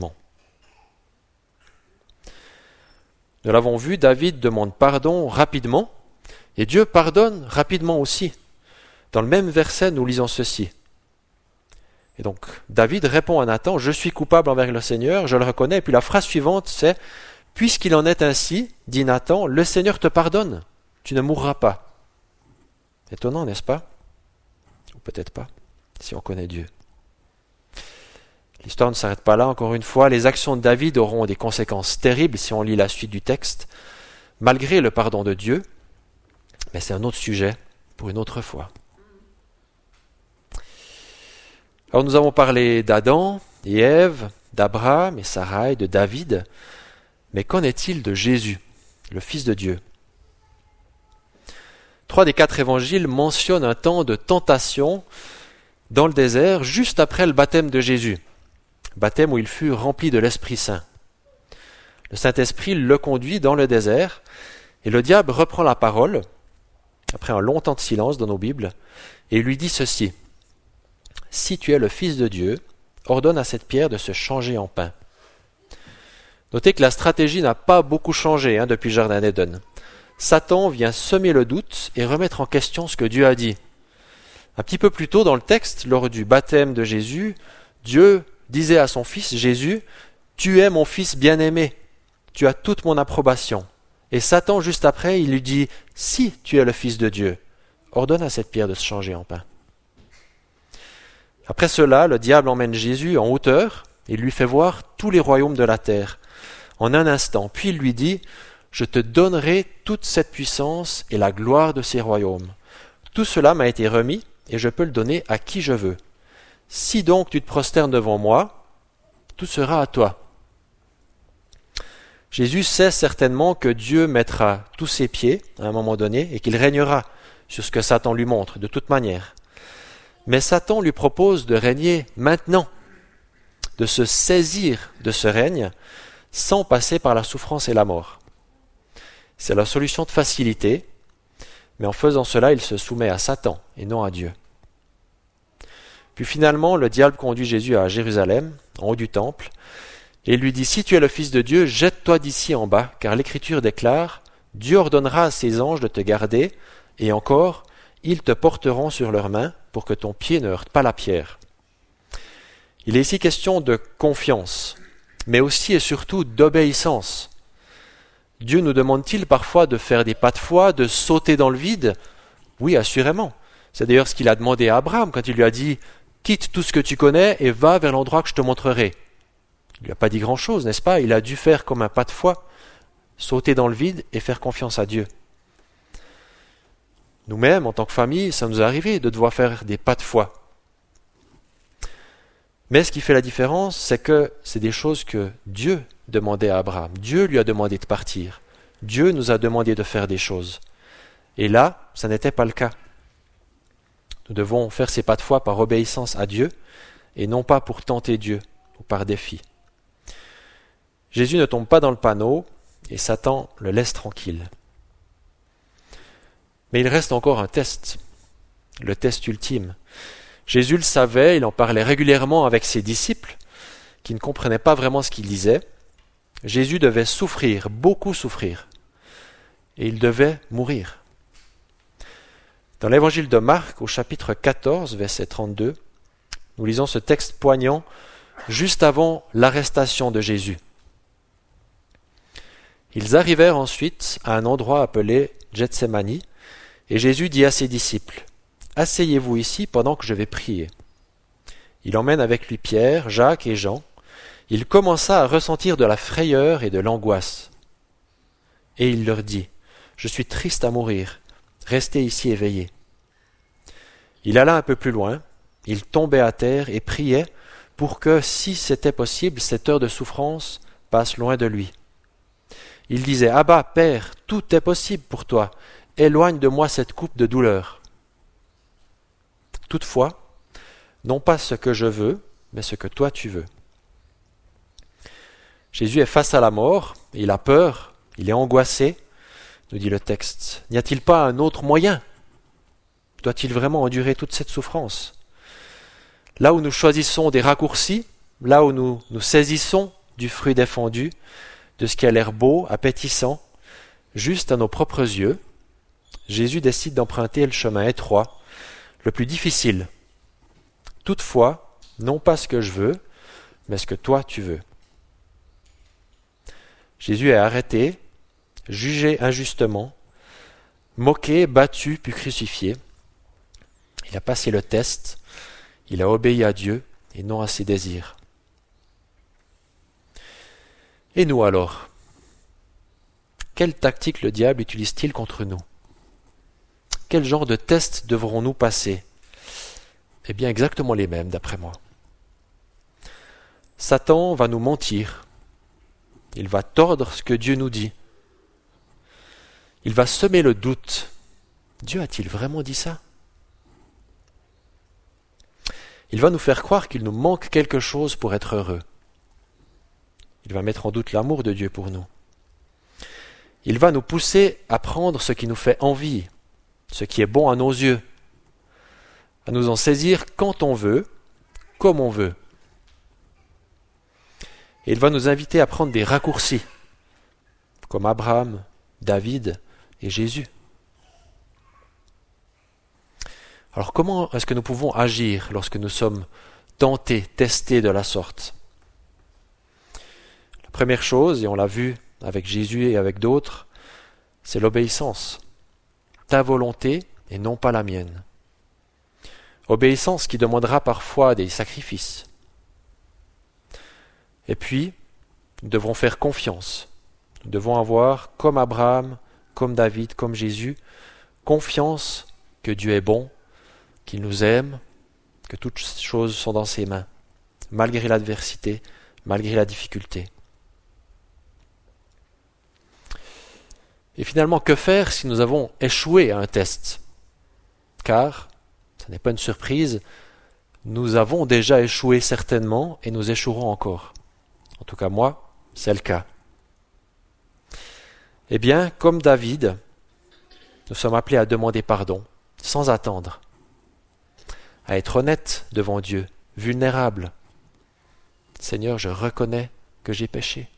Nous l'avons vu, David demande pardon rapidement, et Dieu pardonne rapidement aussi. Dans le même verset, nous lisons ceci. Et donc, David répond à Nathan, « Je suis coupable envers le Seigneur, je le reconnais. » Et puis la phrase suivante, c'est, « Puisqu'il en est ainsi, dit Nathan, le Seigneur te pardonne, tu ne mourras pas. » Étonnant, n'est-ce pas? Ou peut-être pas, si on connaît Dieu. L'histoire ne s'arrête pas là, encore une fois, les actions de David auront des conséquences terribles si on lit la suite du texte, malgré le pardon de Dieu, mais c'est un autre sujet pour une autre fois. Alors nous avons parlé d'Adam et Ève, d'Abraham et Sarai, de David, mais qu'en est-il de Jésus, le Fils de Dieu? Trois des quatre évangiles mentionnent un temps de tentation dans le désert juste après le baptême de Jésus, baptême où il fut rempli de l'Esprit Saint. Le Saint-Esprit le conduit dans le désert et le diable reprend la parole, après un long temps de silence dans nos Bibles, et lui dit ceci. « Si tu es le Fils de Dieu, ordonne à cette pierre de se changer en pain. » Notez que la stratégie n'a pas beaucoup changé hein, depuis le Jardin d'Éden. Satan vient semer le doute et remettre en question ce que Dieu a dit. Un petit peu plus tôt dans le texte, lors du baptême de Jésus, Dieu disait à son fils Jésus, « Tu es mon fils bien-aimé, tu as toute mon approbation. » Et Satan, juste après, il lui dit, « Si tu es le Fils de Dieu, ordonne à cette pierre de se changer en pain. » Après cela, le diable emmène Jésus en hauteur et lui fait voir tous les royaumes de la terre en un instant. Puis il lui dit, « Je te donnerai toute cette puissance et la gloire de ces royaumes. Tout cela m'a été remis et je peux le donner à qui je veux. Si donc tu te prosternes devant moi, tout sera à toi. » Jésus sait certainement que Dieu mettra tous ses pieds à un moment donné et qu'il régnera sur ce que Satan lui montre de toute manière. Mais Satan lui propose de régner maintenant, de se saisir de ce règne sans passer par la souffrance et la mort. C'est la solution de facilité, mais en faisant cela, il se soumet à Satan et non à Dieu. Puis finalement, le diable conduit Jésus à Jérusalem, en haut du temple, et il lui dit, « Si tu es le Fils de Dieu, jette-toi d'ici en bas, car l'Écriture déclare, Dieu ordonnera à ses anges de te garder, et encore, ils te porteront sur leurs mains pour que ton pied ne heurte pas la pierre. » Il est ici question de confiance, mais aussi et surtout d'obéissance. Dieu nous demande-t-il parfois de faire des pas de foi, de sauter dans le vide? Oui, assurément. C'est d'ailleurs ce qu'il a demandé à Abraham quand il lui a dit « Quitte tout ce que tu connais et va vers l'endroit que je te montrerai. » Il ne lui a pas dit grand-chose, n'est-ce pas? Il a dû faire comme un pas de foi, sauter dans le vide et faire confiance à Dieu. Nous-mêmes, en tant que famille, ça nous est arrivé de devoir faire des pas de foi. Mais ce qui fait la différence, c'est que c'est des choses que Dieu demandait à Abraham. Dieu lui a demandé de partir. Dieu nous a demandé de faire des choses. Et là, ça n'était pas le cas. Nous devons faire ces pas de foi par obéissance à Dieu et non pas pour tenter Dieu ou par défi. Jésus ne tombe pas dans le panneau et Satan le laisse tranquille. Mais il reste encore un test, le test ultime. Jésus le savait, il en parlait régulièrement avec ses disciples qui ne comprenaient pas vraiment ce qu'il disait. Jésus devait souffrir, beaucoup souffrir, et il devait mourir. Dans l'évangile de Marc, au chapitre quatorze, verset trente-deux, nous lisons ce texte poignant juste avant l'arrestation de Jésus. Ils arrivèrent ensuite à un endroit appelé Gethsémani, et Jésus dit à ses disciples, « Asseyez-vous ici pendant que je vais prier. » Il emmène avec lui Pierre, Jacques et Jean. Il commença à ressentir de la frayeur et de l'angoisse. Et il leur dit, « Je suis triste à mourir, restez ici éveillés. » Il alla un peu plus loin, il tombait à terre et priait pour que, si c'était possible, cette heure de souffrance passe loin de lui. Il disait, « Abba, Père, tout est possible pour toi, éloigne de moi cette coupe de douleur. » Toutefois, non pas ce que je veux, mais ce que toi tu veux. Jésus est face à la mort, il a peur, il est angoissé, nous dit le texte. N'y a-t-il pas un autre moyen? Doit-il vraiment endurer toute cette souffrance? Là où nous choisissons des raccourcis, là où nous nous saisissons du fruit défendu, de ce qui a l'air beau, appétissant, juste à nos propres yeux, Jésus décide d'emprunter le chemin étroit, le plus difficile. Toutefois, non pas ce que je veux, mais ce que toi tu veux. Jésus est arrêté, jugé injustement, moqué, battu, puis crucifié. Il a passé le test, il a obéi à Dieu et non à ses désirs. Et nous alors? Quelle tactique le diable utilise-t-il contre nous? Quel genre de test devrons-nous passer? Eh bien, exactement les mêmes, d'après moi. Satan va nous mentir. Il va tordre ce que Dieu nous dit. Il va semer le doute. Dieu a-t-il vraiment dit ça? Il va nous faire croire qu'il nous manque quelque chose pour être heureux. Il va mettre en doute l'amour de Dieu pour nous. Il va nous pousser à prendre ce qui nous fait envie, ce qui est bon à nos yeux, à nous en saisir quand on veut, comme on veut. Et il va nous inviter à prendre des raccourcis, comme Abraham, David et Jésus. Alors comment est-ce que nous pouvons agir lorsque nous sommes tentés, testés de la sorte? La première chose, et on l'a vu avec Jésus et avec d'autres, c'est l'obéissance. Ta volonté et non pas la mienne. Obéissance qui demandera parfois des sacrifices. Et puis, nous devrons faire confiance. Nous devons avoir, comme Abraham, comme David, comme Jésus, confiance que Dieu est bon, qu'il nous aime, que toutes choses sont dans ses mains, malgré l'adversité, malgré la difficulté. Et finalement, que faire si nous avons échoué à un test ? Car, ce n'est pas une surprise, nous avons déjà échoué certainement et nous échouerons encore. En tout cas, moi, c'est le cas. Eh bien, comme David, nous sommes appelés à demander pardon, sans attendre, à être honnêtes devant Dieu, vulnérables. Seigneur, je reconnais que j'ai péché.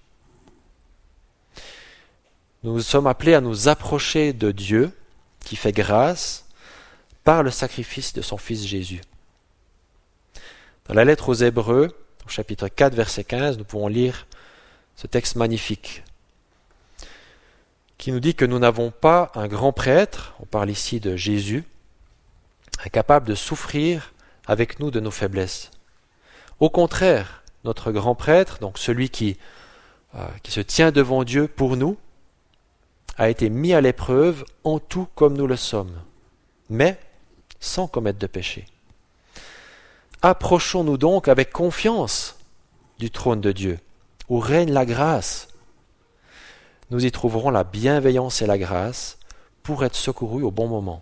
Nous sommes appelés à nous approcher de Dieu, qui fait grâce, par le sacrifice de son Fils Jésus. Dans la lettre aux Hébreux, au chapitre quatre, verset quinze, nous pouvons lire ce texte magnifique, qui nous dit que nous n'avons pas un grand prêtre, on parle ici de Jésus, incapable de souffrir avec nous de nos faiblesses. Au contraire, notre grand prêtre, donc celui qui, euh, qui se tient devant Dieu pour nous, a été mis à l'épreuve en tout comme nous le sommes, mais sans commettre de péché. Approchons-nous donc avec confiance du trône de Dieu, où règne la grâce. Nous y trouverons la bienveillance et la grâce pour être secourus au bon moment.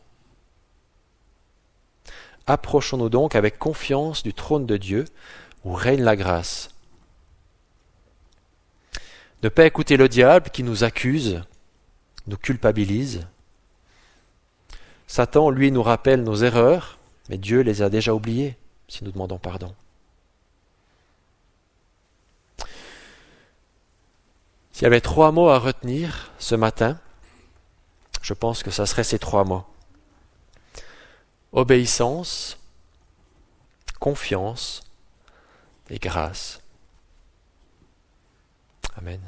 Approchons-nous donc avec confiance du trône de Dieu, où règne la grâce. Ne pas écouter le diable qui nous accuse, nous culpabilise. Satan, lui, nous rappelle nos erreurs, mais Dieu les a déjà oubliées si nous demandons pardon. S'il y avait trois mots à retenir ce matin, je pense que ça serait ces trois mots. Obéissance, confiance et grâce. Amen.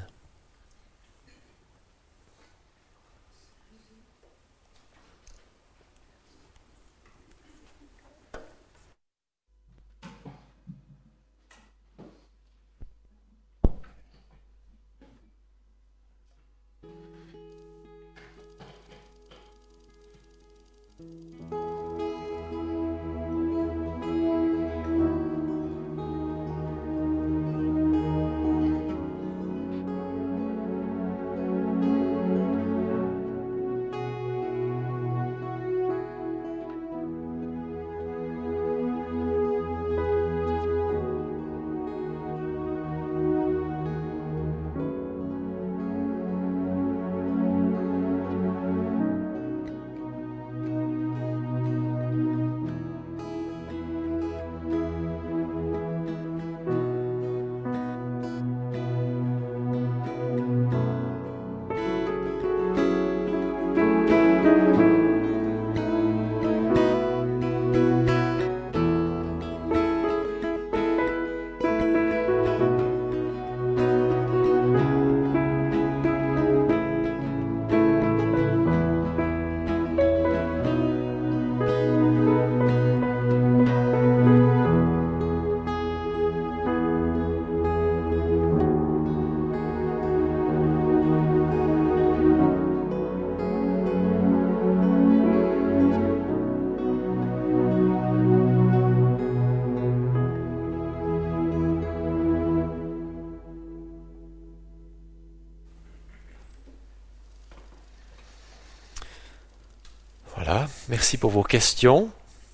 Voilà, merci pour vos questions.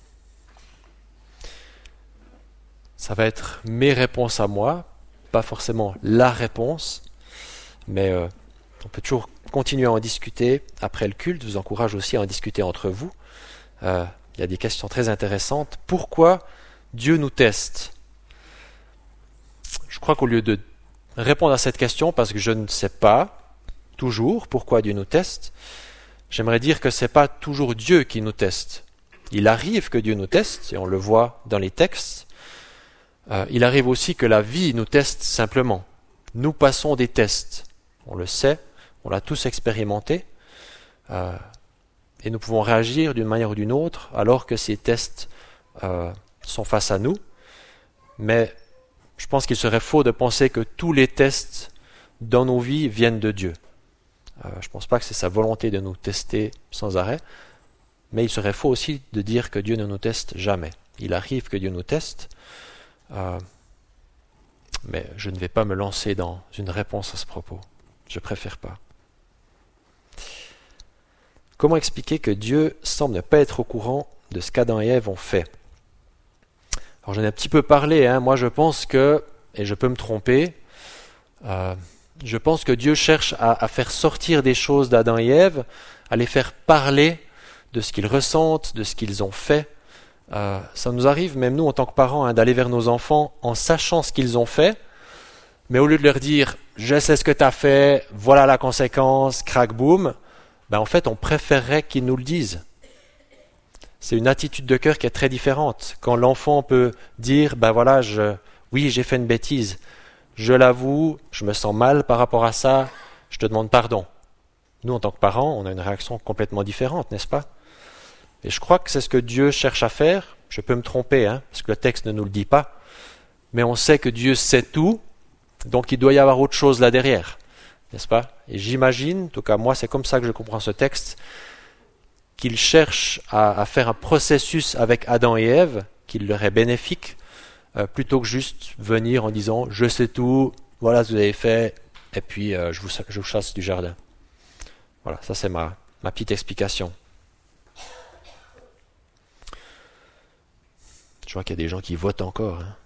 Ça va être mes réponses à moi, pas forcément la réponse, mais euh, on peut toujours continuer à en discuter après le culte. Je vous encourage aussi à en discuter entre vous. Euh, il y a des questions très intéressantes. Pourquoi Dieu nous teste ? Je crois qu'au lieu de répondre à cette question, parce que je ne sais pas toujours pourquoi Dieu nous teste, j'aimerais dire que ce n'est pas toujours Dieu qui nous teste. Il arrive que Dieu nous teste, et on le voit dans les textes. Euh, il arrive aussi que la vie nous teste simplement. Nous passons des tests. On le sait, on l'a tous expérimenté. Euh, et nous pouvons réagir d'une manière ou d'une autre, alors que ces tests euh, sont face à nous, mais je pense qu'il serait faux de penser que tous les tests dans nos vies viennent de Dieu. Euh, je ne pense pas que c'est sa volonté de nous tester sans arrêt, mais il serait faux aussi de dire que Dieu ne nous teste jamais. Il arrive que Dieu nous teste, euh, mais je ne vais pas me lancer dans une réponse à ce propos. Je préfère pas. Comment expliquer que Dieu semble ne pas être au courant de ce qu'Adam et Ève ont fait? Alors j'en ai un petit peu parlé, hein. Moi je pense que, et je peux me tromper, euh, je pense que Dieu cherche à, à faire sortir des choses d'Adam et Ève, à les faire parler de ce qu'ils ressentent, de ce qu'ils ont fait. Euh, ça nous arrive, même nous en tant que parents, hein, d'aller vers nos enfants en sachant ce qu'ils ont fait, mais au lieu de leur dire « je sais ce que tu as fait, voilà la conséquence, crac boum », ben en fait on préférerait qu'ils nous le disent. C'est une attitude de cœur qui est très différente. Quand l'enfant peut dire « ben voilà, je, oui j'ai fait une bêtise, je l'avoue, je me sens mal par rapport à ça, je te demande pardon ». Nous en tant que parents, on a une réaction complètement différente, n'est-ce pas? Et je crois que c'est ce que Dieu cherche à faire. Je peux me tromper, hein, parce que le texte ne nous le dit pas, mais on sait que Dieu sait tout, donc il doit y avoir autre chose là derrière, n'est-ce pas? Et j'imagine, en tout cas moi c'est comme ça que je comprends ce texte, qu'il cherche à, à faire un processus avec Adam et Ève qui leur est bénéfique, euh, plutôt que juste venir en disant je sais tout, voilà ce que vous avez fait, et puis euh, je, vous, je vous chasse du jardin. Voilà, ça c'est ma, ma petite explication. Je vois qu'il y a des gens qui votent encore. Hein.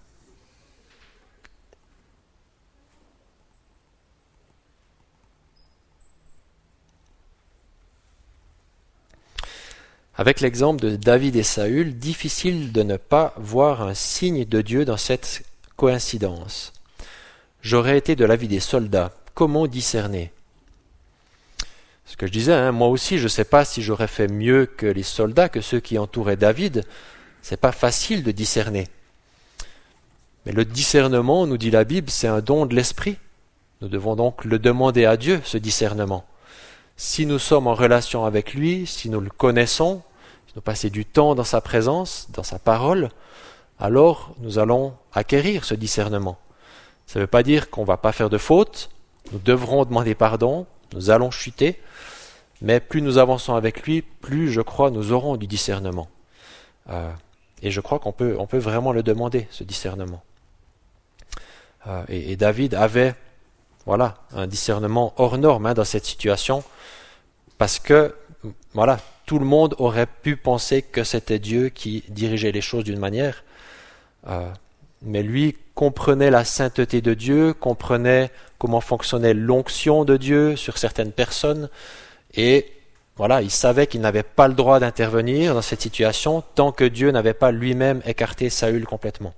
Avec l'exemple de David et Saül, difficile de ne pas voir un signe de Dieu dans cette coïncidence. J'aurais été de l'avis des soldats. Comment discerner? Ce que je disais, hein, moi aussi, je ne sais pas si j'aurais fait mieux que les soldats, que ceux qui entouraient David. C'est pas facile de discerner. Mais le discernement, nous dit la Bible, c'est un don de l'esprit. Nous devons donc le demander à Dieu, ce discernement. Si nous sommes en relation avec lui, si nous le connaissons, si nous passons du temps dans sa présence, dans sa parole, alors nous allons acquérir ce discernement. Ça ne veut pas dire qu'on ne va pas faire de fautes, nous devrons demander pardon, nous allons chuter, mais plus nous avançons avec lui, plus, je crois, nous aurons du discernement. Euh, Et je crois qu'on peut, on peut vraiment le demander, ce discernement. Euh, et, et David avait, voilà, un discernement hors norme hein, dans cette situation, parce que, voilà, tout le monde aurait pu penser que c'était Dieu qui dirigeait les choses d'une manière, euh, mais lui comprenait la sainteté de Dieu, comprenait comment fonctionnait l'onction de Dieu sur certaines personnes, et voilà, il savait qu'il n'avait pas le droit d'intervenir dans cette situation tant que Dieu n'avait pas lui-même écarté Saül complètement.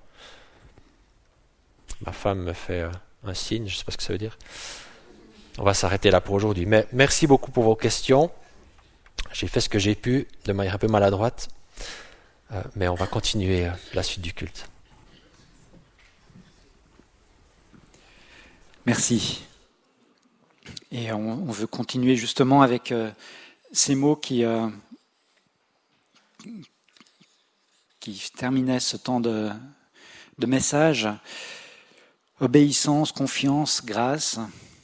Ma femme me fait un signe, je ne sais pas ce que ça veut dire. On va s'arrêter là pour aujourd'hui. Mais merci beaucoup pour vos questions. J'ai fait ce que j'ai pu de manière un peu maladroite, euh, mais on va continuer la suite du culte. Merci. Et on, on veut continuer justement avec euh, ces mots qui, euh, qui terminaient ce temps de, de message. Obéissance, confiance, grâce.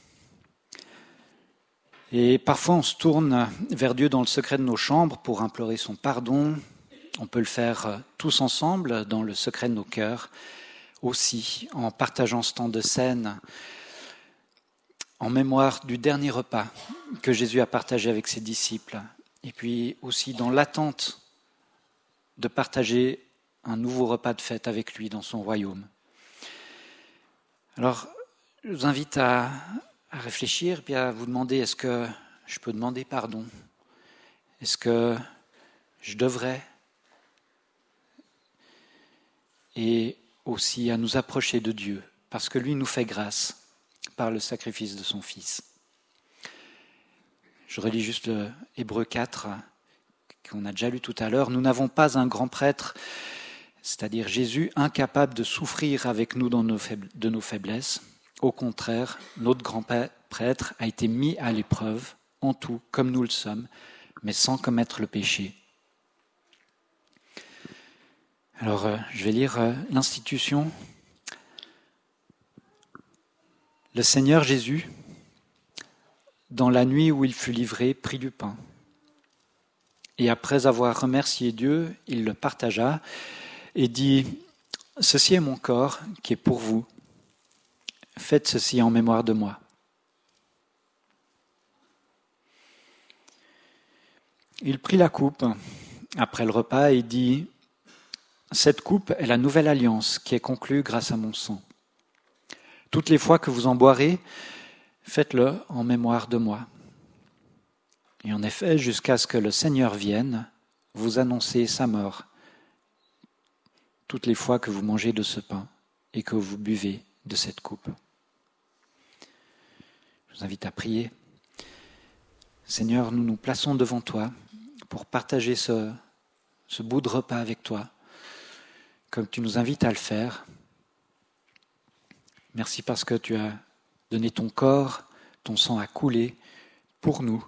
Et parfois on se tourne vers Dieu dans le secret de nos chambres pour implorer son pardon. On peut le faire tous ensemble dans le secret de nos cœurs, aussi en partageant ce temps de scène, en mémoire du dernier repas que Jésus a partagé avec ses disciples, et puis aussi dans l'attente de partager un nouveau repas de fête avec lui dans son royaume. Alors, je vous invite à, à réfléchir, puis à vous demander, est-ce que je peux demander pardon? Est-ce que je devrais? Et aussi à nous approcher de Dieu, parce que lui nous fait grâce par le sacrifice de son Fils. Je relis juste le Hébreux quatre, qu'on a déjà lu tout à l'heure. Nous n'avons pas un grand prêtre, c'est-à-dire Jésus, incapable de souffrir avec nous dans nos faibl- de nos faiblesses. Au contraire, notre grand prêtre a été mis à l'épreuve, en tout, comme nous le sommes, mais sans commettre le péché. Alors, euh, je vais lire euh, l'institution. Le Seigneur Jésus, dans la nuit où il fut livré, prit du pain. Et après avoir remercié Dieu, il le partagea et dit « Ceci est mon corps qui est pour vous. Faites ceci en mémoire de moi. » Il prit la coupe après le repas et dit « Cette coupe est la nouvelle alliance qui est conclue grâce à mon sang. Toutes les fois que vous en boirez, faites-le en mémoire de moi. Et en effet, jusqu'à ce que le Seigneur vienne, vous annoncez sa mort toutes les fois que vous mangez de ce pain et que vous buvez de cette coupe. » Je vous invite à prier. Seigneur, nous nous plaçons devant toi pour partager ce, ce bout de repas avec toi, comme tu nous invites à le faire. Merci parce que tu as donné ton corps, ton sang a coulé pour nous.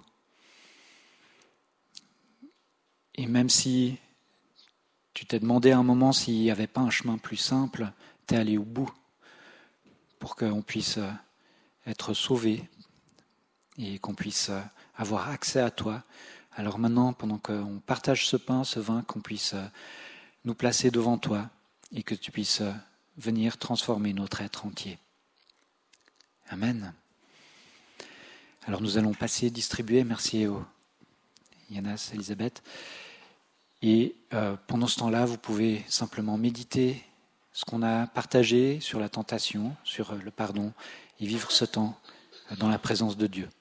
Et même si tu t'es demandé à un moment s'il n'y avait pas un chemin plus simple, tu es allé au bout pour qu'on puisse être sauvé et qu'on puisse avoir accès à toi. Alors maintenant, pendant qu'on partage ce pain, ce vin, qu'on puisse nous placer devant toi et que tu puisses venir transformer notre être entier. Amen. Alors nous allons passer, distribuer, merci aux Yanas, Elisabeth. Et euh, pendant ce temps-là, vous pouvez simplement méditer ce qu'on a partagé sur la tentation, sur le pardon, et vivre ce temps dans la présence de Dieu.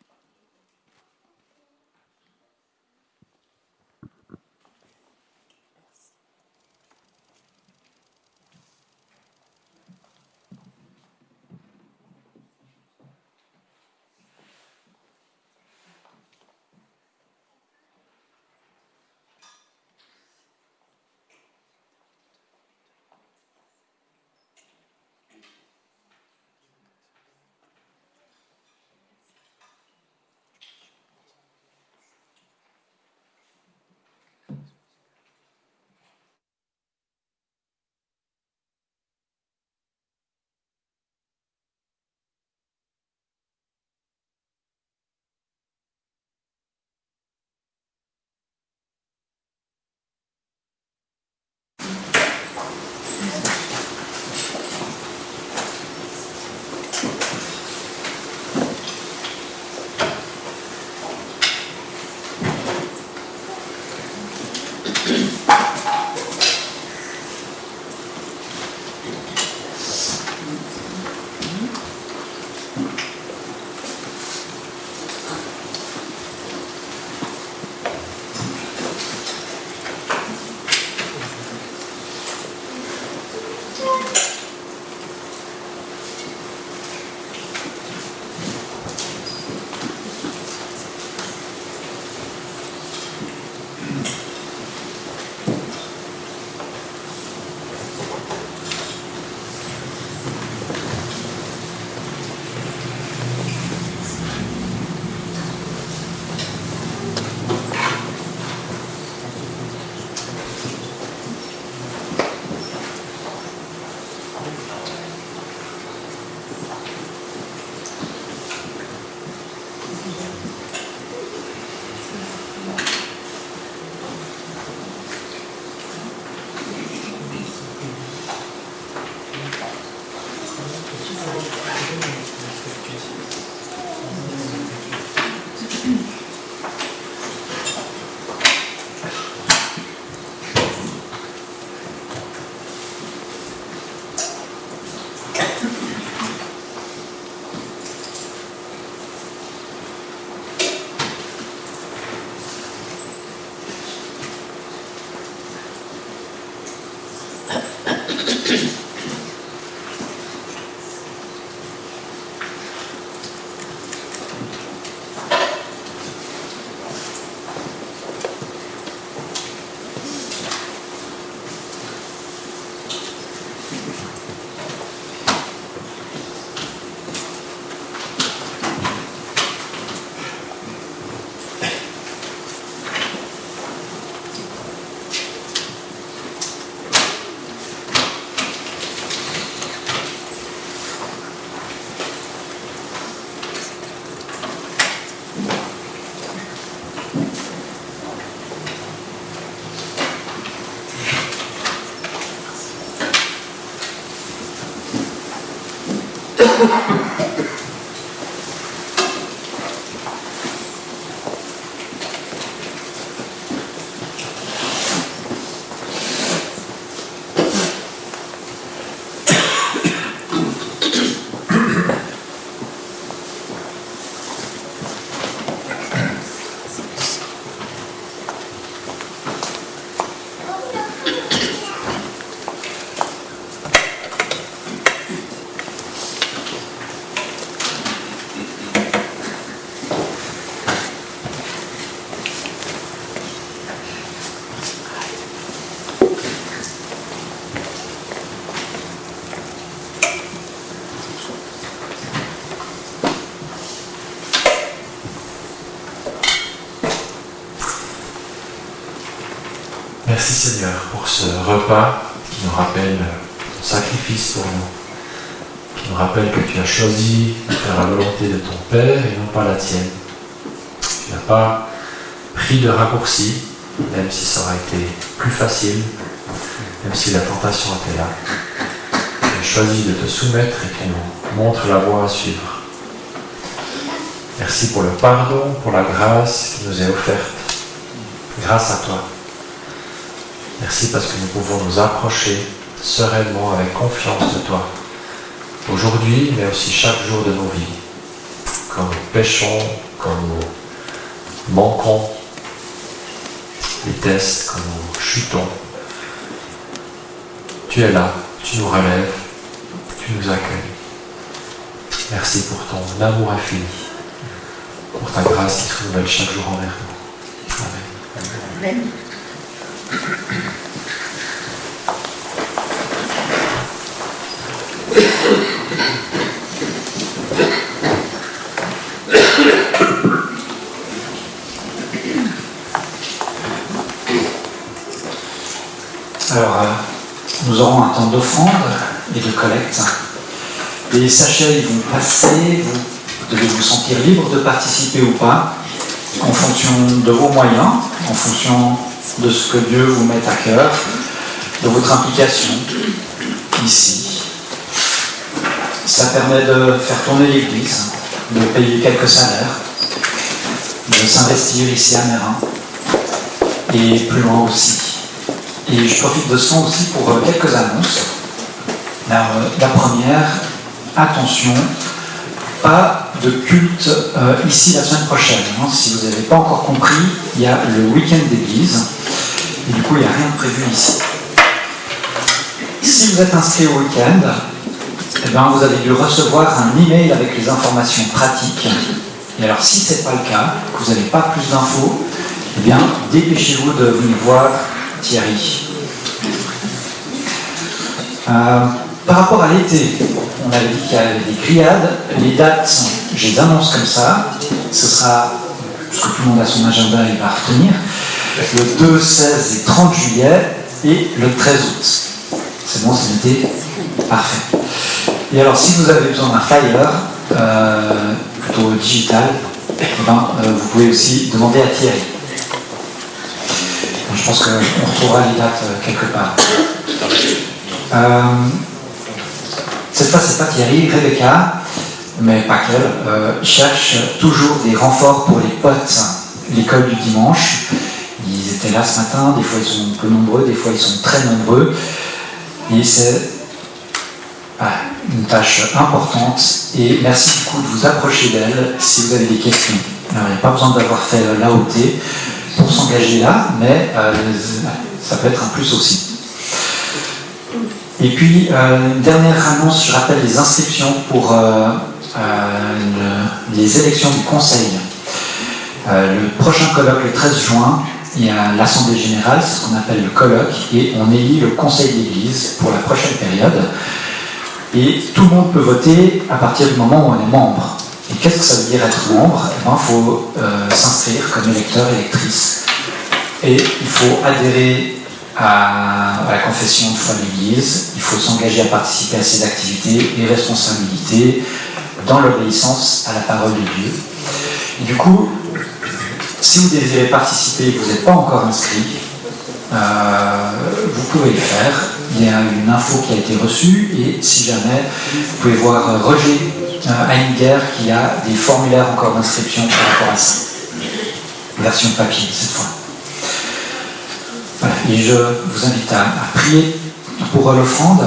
Merci Seigneur pour ce repas qui nous rappelle ton sacrifice pour nous, qui nous rappelle que tu as choisi de faire la volonté de ton Père et non pas la tienne. Tu n'as pas pris de raccourci, même si ça aurait été plus facile, même si la tentation était là. Tu as choisi de te soumettre et tu nous montres la voie à suivre. Merci pour le pardon, pour la grâce qui nous est offerte, grâce à toi. Merci parce que nous pouvons nous approcher sereinement, avec confiance de toi, aujourd'hui, mais aussi chaque jour de nos vies. Quand nous péchons, quand nous manquons les tests, quand nous chutons, tu es là, tu nous relèves, tu nous accueilles. Merci pour ton amour infini, pour ta grâce qui se renouvelle chaque jour envers nous. Amen. Amen. Alors, euh, nous aurons un temps d'offrande et de collecte. Les sachets ils vont passer, vous devez vous sentir libre de participer ou pas, en fonction de vos moyens, en fonction de ce que Dieu vous met à cœur, de votre implication ici. Ça permet de faire tourner l'église, de payer quelques salaires, de s'investir ici à Mérin et plus loin aussi. Et je profite de ce temps aussi pour quelques annonces. Alors, la première, attention, pas de culte euh, ici la semaine prochaine. Hein. Si vous n'avez pas encore compris, il y a le week-end d'église et du coup il n'y a rien de prévu ici. Si vous êtes inscrit au week-end, eh bien, vous avez dû recevoir un email avec les informations pratiques. Et alors si ce n'est pas le cas, que vous n'avez pas plus d'infos, eh bien dépêchez-vous de venir voir Thierry. Euh, par rapport à l'été, on avait dit qu'il y avait des grillades. Les dates, je les annonce comme ça. Ce sera, parce que tout le monde a son agenda, il va retenir, le deux, seize et trente juillet et le treize août. C'est bon, c'est l'été, parfait. Et alors, si vous avez besoin d'un flyer, euh, plutôt digital, eh ben, euh, vous pouvez aussi demander à Thierry. Je pense qu'on retrouvera les dates quelque part. Euh, cette fois, c'est pas Thierry, Rebecca, mais pas qu'elle, euh, cherche toujours des renforts pour les potes, l'école du dimanche. Ils étaient là ce matin, des fois ils sont peu nombreux, des fois ils sont très nombreux. Et c'est ah, une tâche importante. Et merci beaucoup de vous approcher d'elle si vous avez des questions. Alors, il n'y a pas besoin d'avoir fait l'A O T pour s'engager là, mais euh, ça peut être un plus aussi. Et puis, euh, une dernière annonce, je rappelle les inscriptions pour euh, euh, le, les élections du Conseil. Euh, le prochain colloque, le treize juin, il y a l'Assemblée Générale, c'est ce qu'on appelle le colloque, et on élit le Conseil d'Église pour la prochaine période. Et tout le monde peut voter à partir du moment où on est membre. Et qu'est-ce que ça veut dire être membre? Il eh ben, faut euh, s'inscrire comme électeur, électrice. Et il faut adhérer à, à la confession de foi de l'Église. Il faut s'engager à participer à ses activités et responsabilités dans l'obéissance à la parole de Dieu. Et du coup, si vous désirez participer et que vous n'êtes pas encore inscrit, euh, vous pouvez le faire. Il y a une info qui a été reçue et si jamais, vous pouvez voir Roger Heininger qui a des formulaires encore d'inscription par rapport à ça. Version papier cette fois. Voilà. Et je vous invite à, à prier pour l'offrande.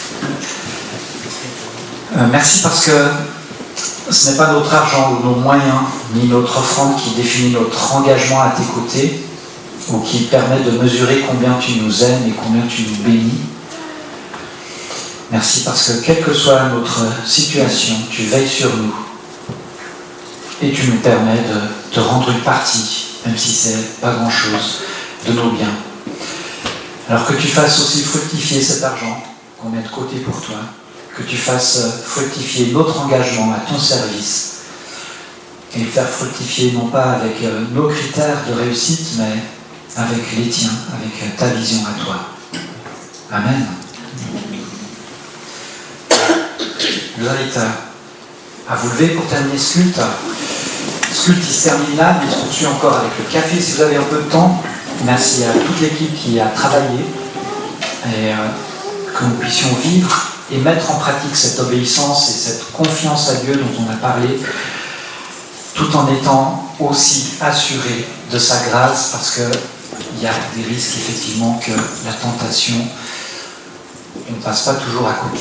Euh, merci parce que ce n'est pas notre argent ou nos moyens, ni notre offrande qui définit notre engagement à tes côtés, ou qui permet de mesurer combien tu nous aimes et combien tu nous bénis. Merci parce que quelle que soit notre situation, tu veilles sur nous et tu nous permets de te rendre une partie, même si c'est pas grand-chose, de nos biens. Alors que tu fasses aussi fructifier cet argent qu'on met de côté pour toi, que tu fasses fructifier notre engagement à ton service et le faire fructifier non pas avec nos critères de réussite, mais avec les tiens, avec ta vision à toi. Amen. Je vous invite à, à vous lever pour terminer ce culte. Ce culte il se termine là, mais il se poursuit encore avec le café si vous avez un peu de temps. Merci à toute l'équipe qui a travaillé et euh, que nous puissions vivre et mettre en pratique cette obéissance et cette confiance à Dieu dont on a parlé, tout en étant aussi assuré de sa grâce, parce qu'il y a des risques effectivement que la tentation, on ne passe pas toujours à côté.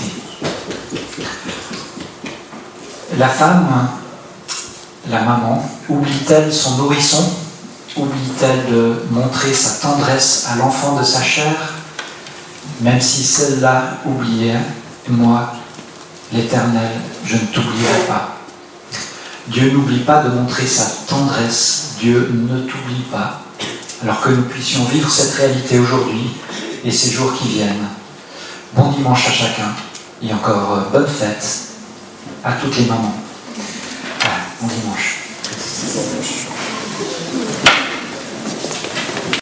La femme, la maman, oublie-t-elle son nourrisson? Oublie-t-elle de montrer sa tendresse à l'enfant de sa chair? Même si celle-là oubliait, moi, l'Éternel, je ne t'oublierai pas. Dieu n'oublie pas de montrer sa tendresse. Dieu ne t'oublie pas. Alors que nous puissions vivre cette réalité aujourd'hui et ces jours qui viennent. Bon dimanche à chacun et encore euh, bonne fête à toutes les mamans. Voilà, bon dimanche.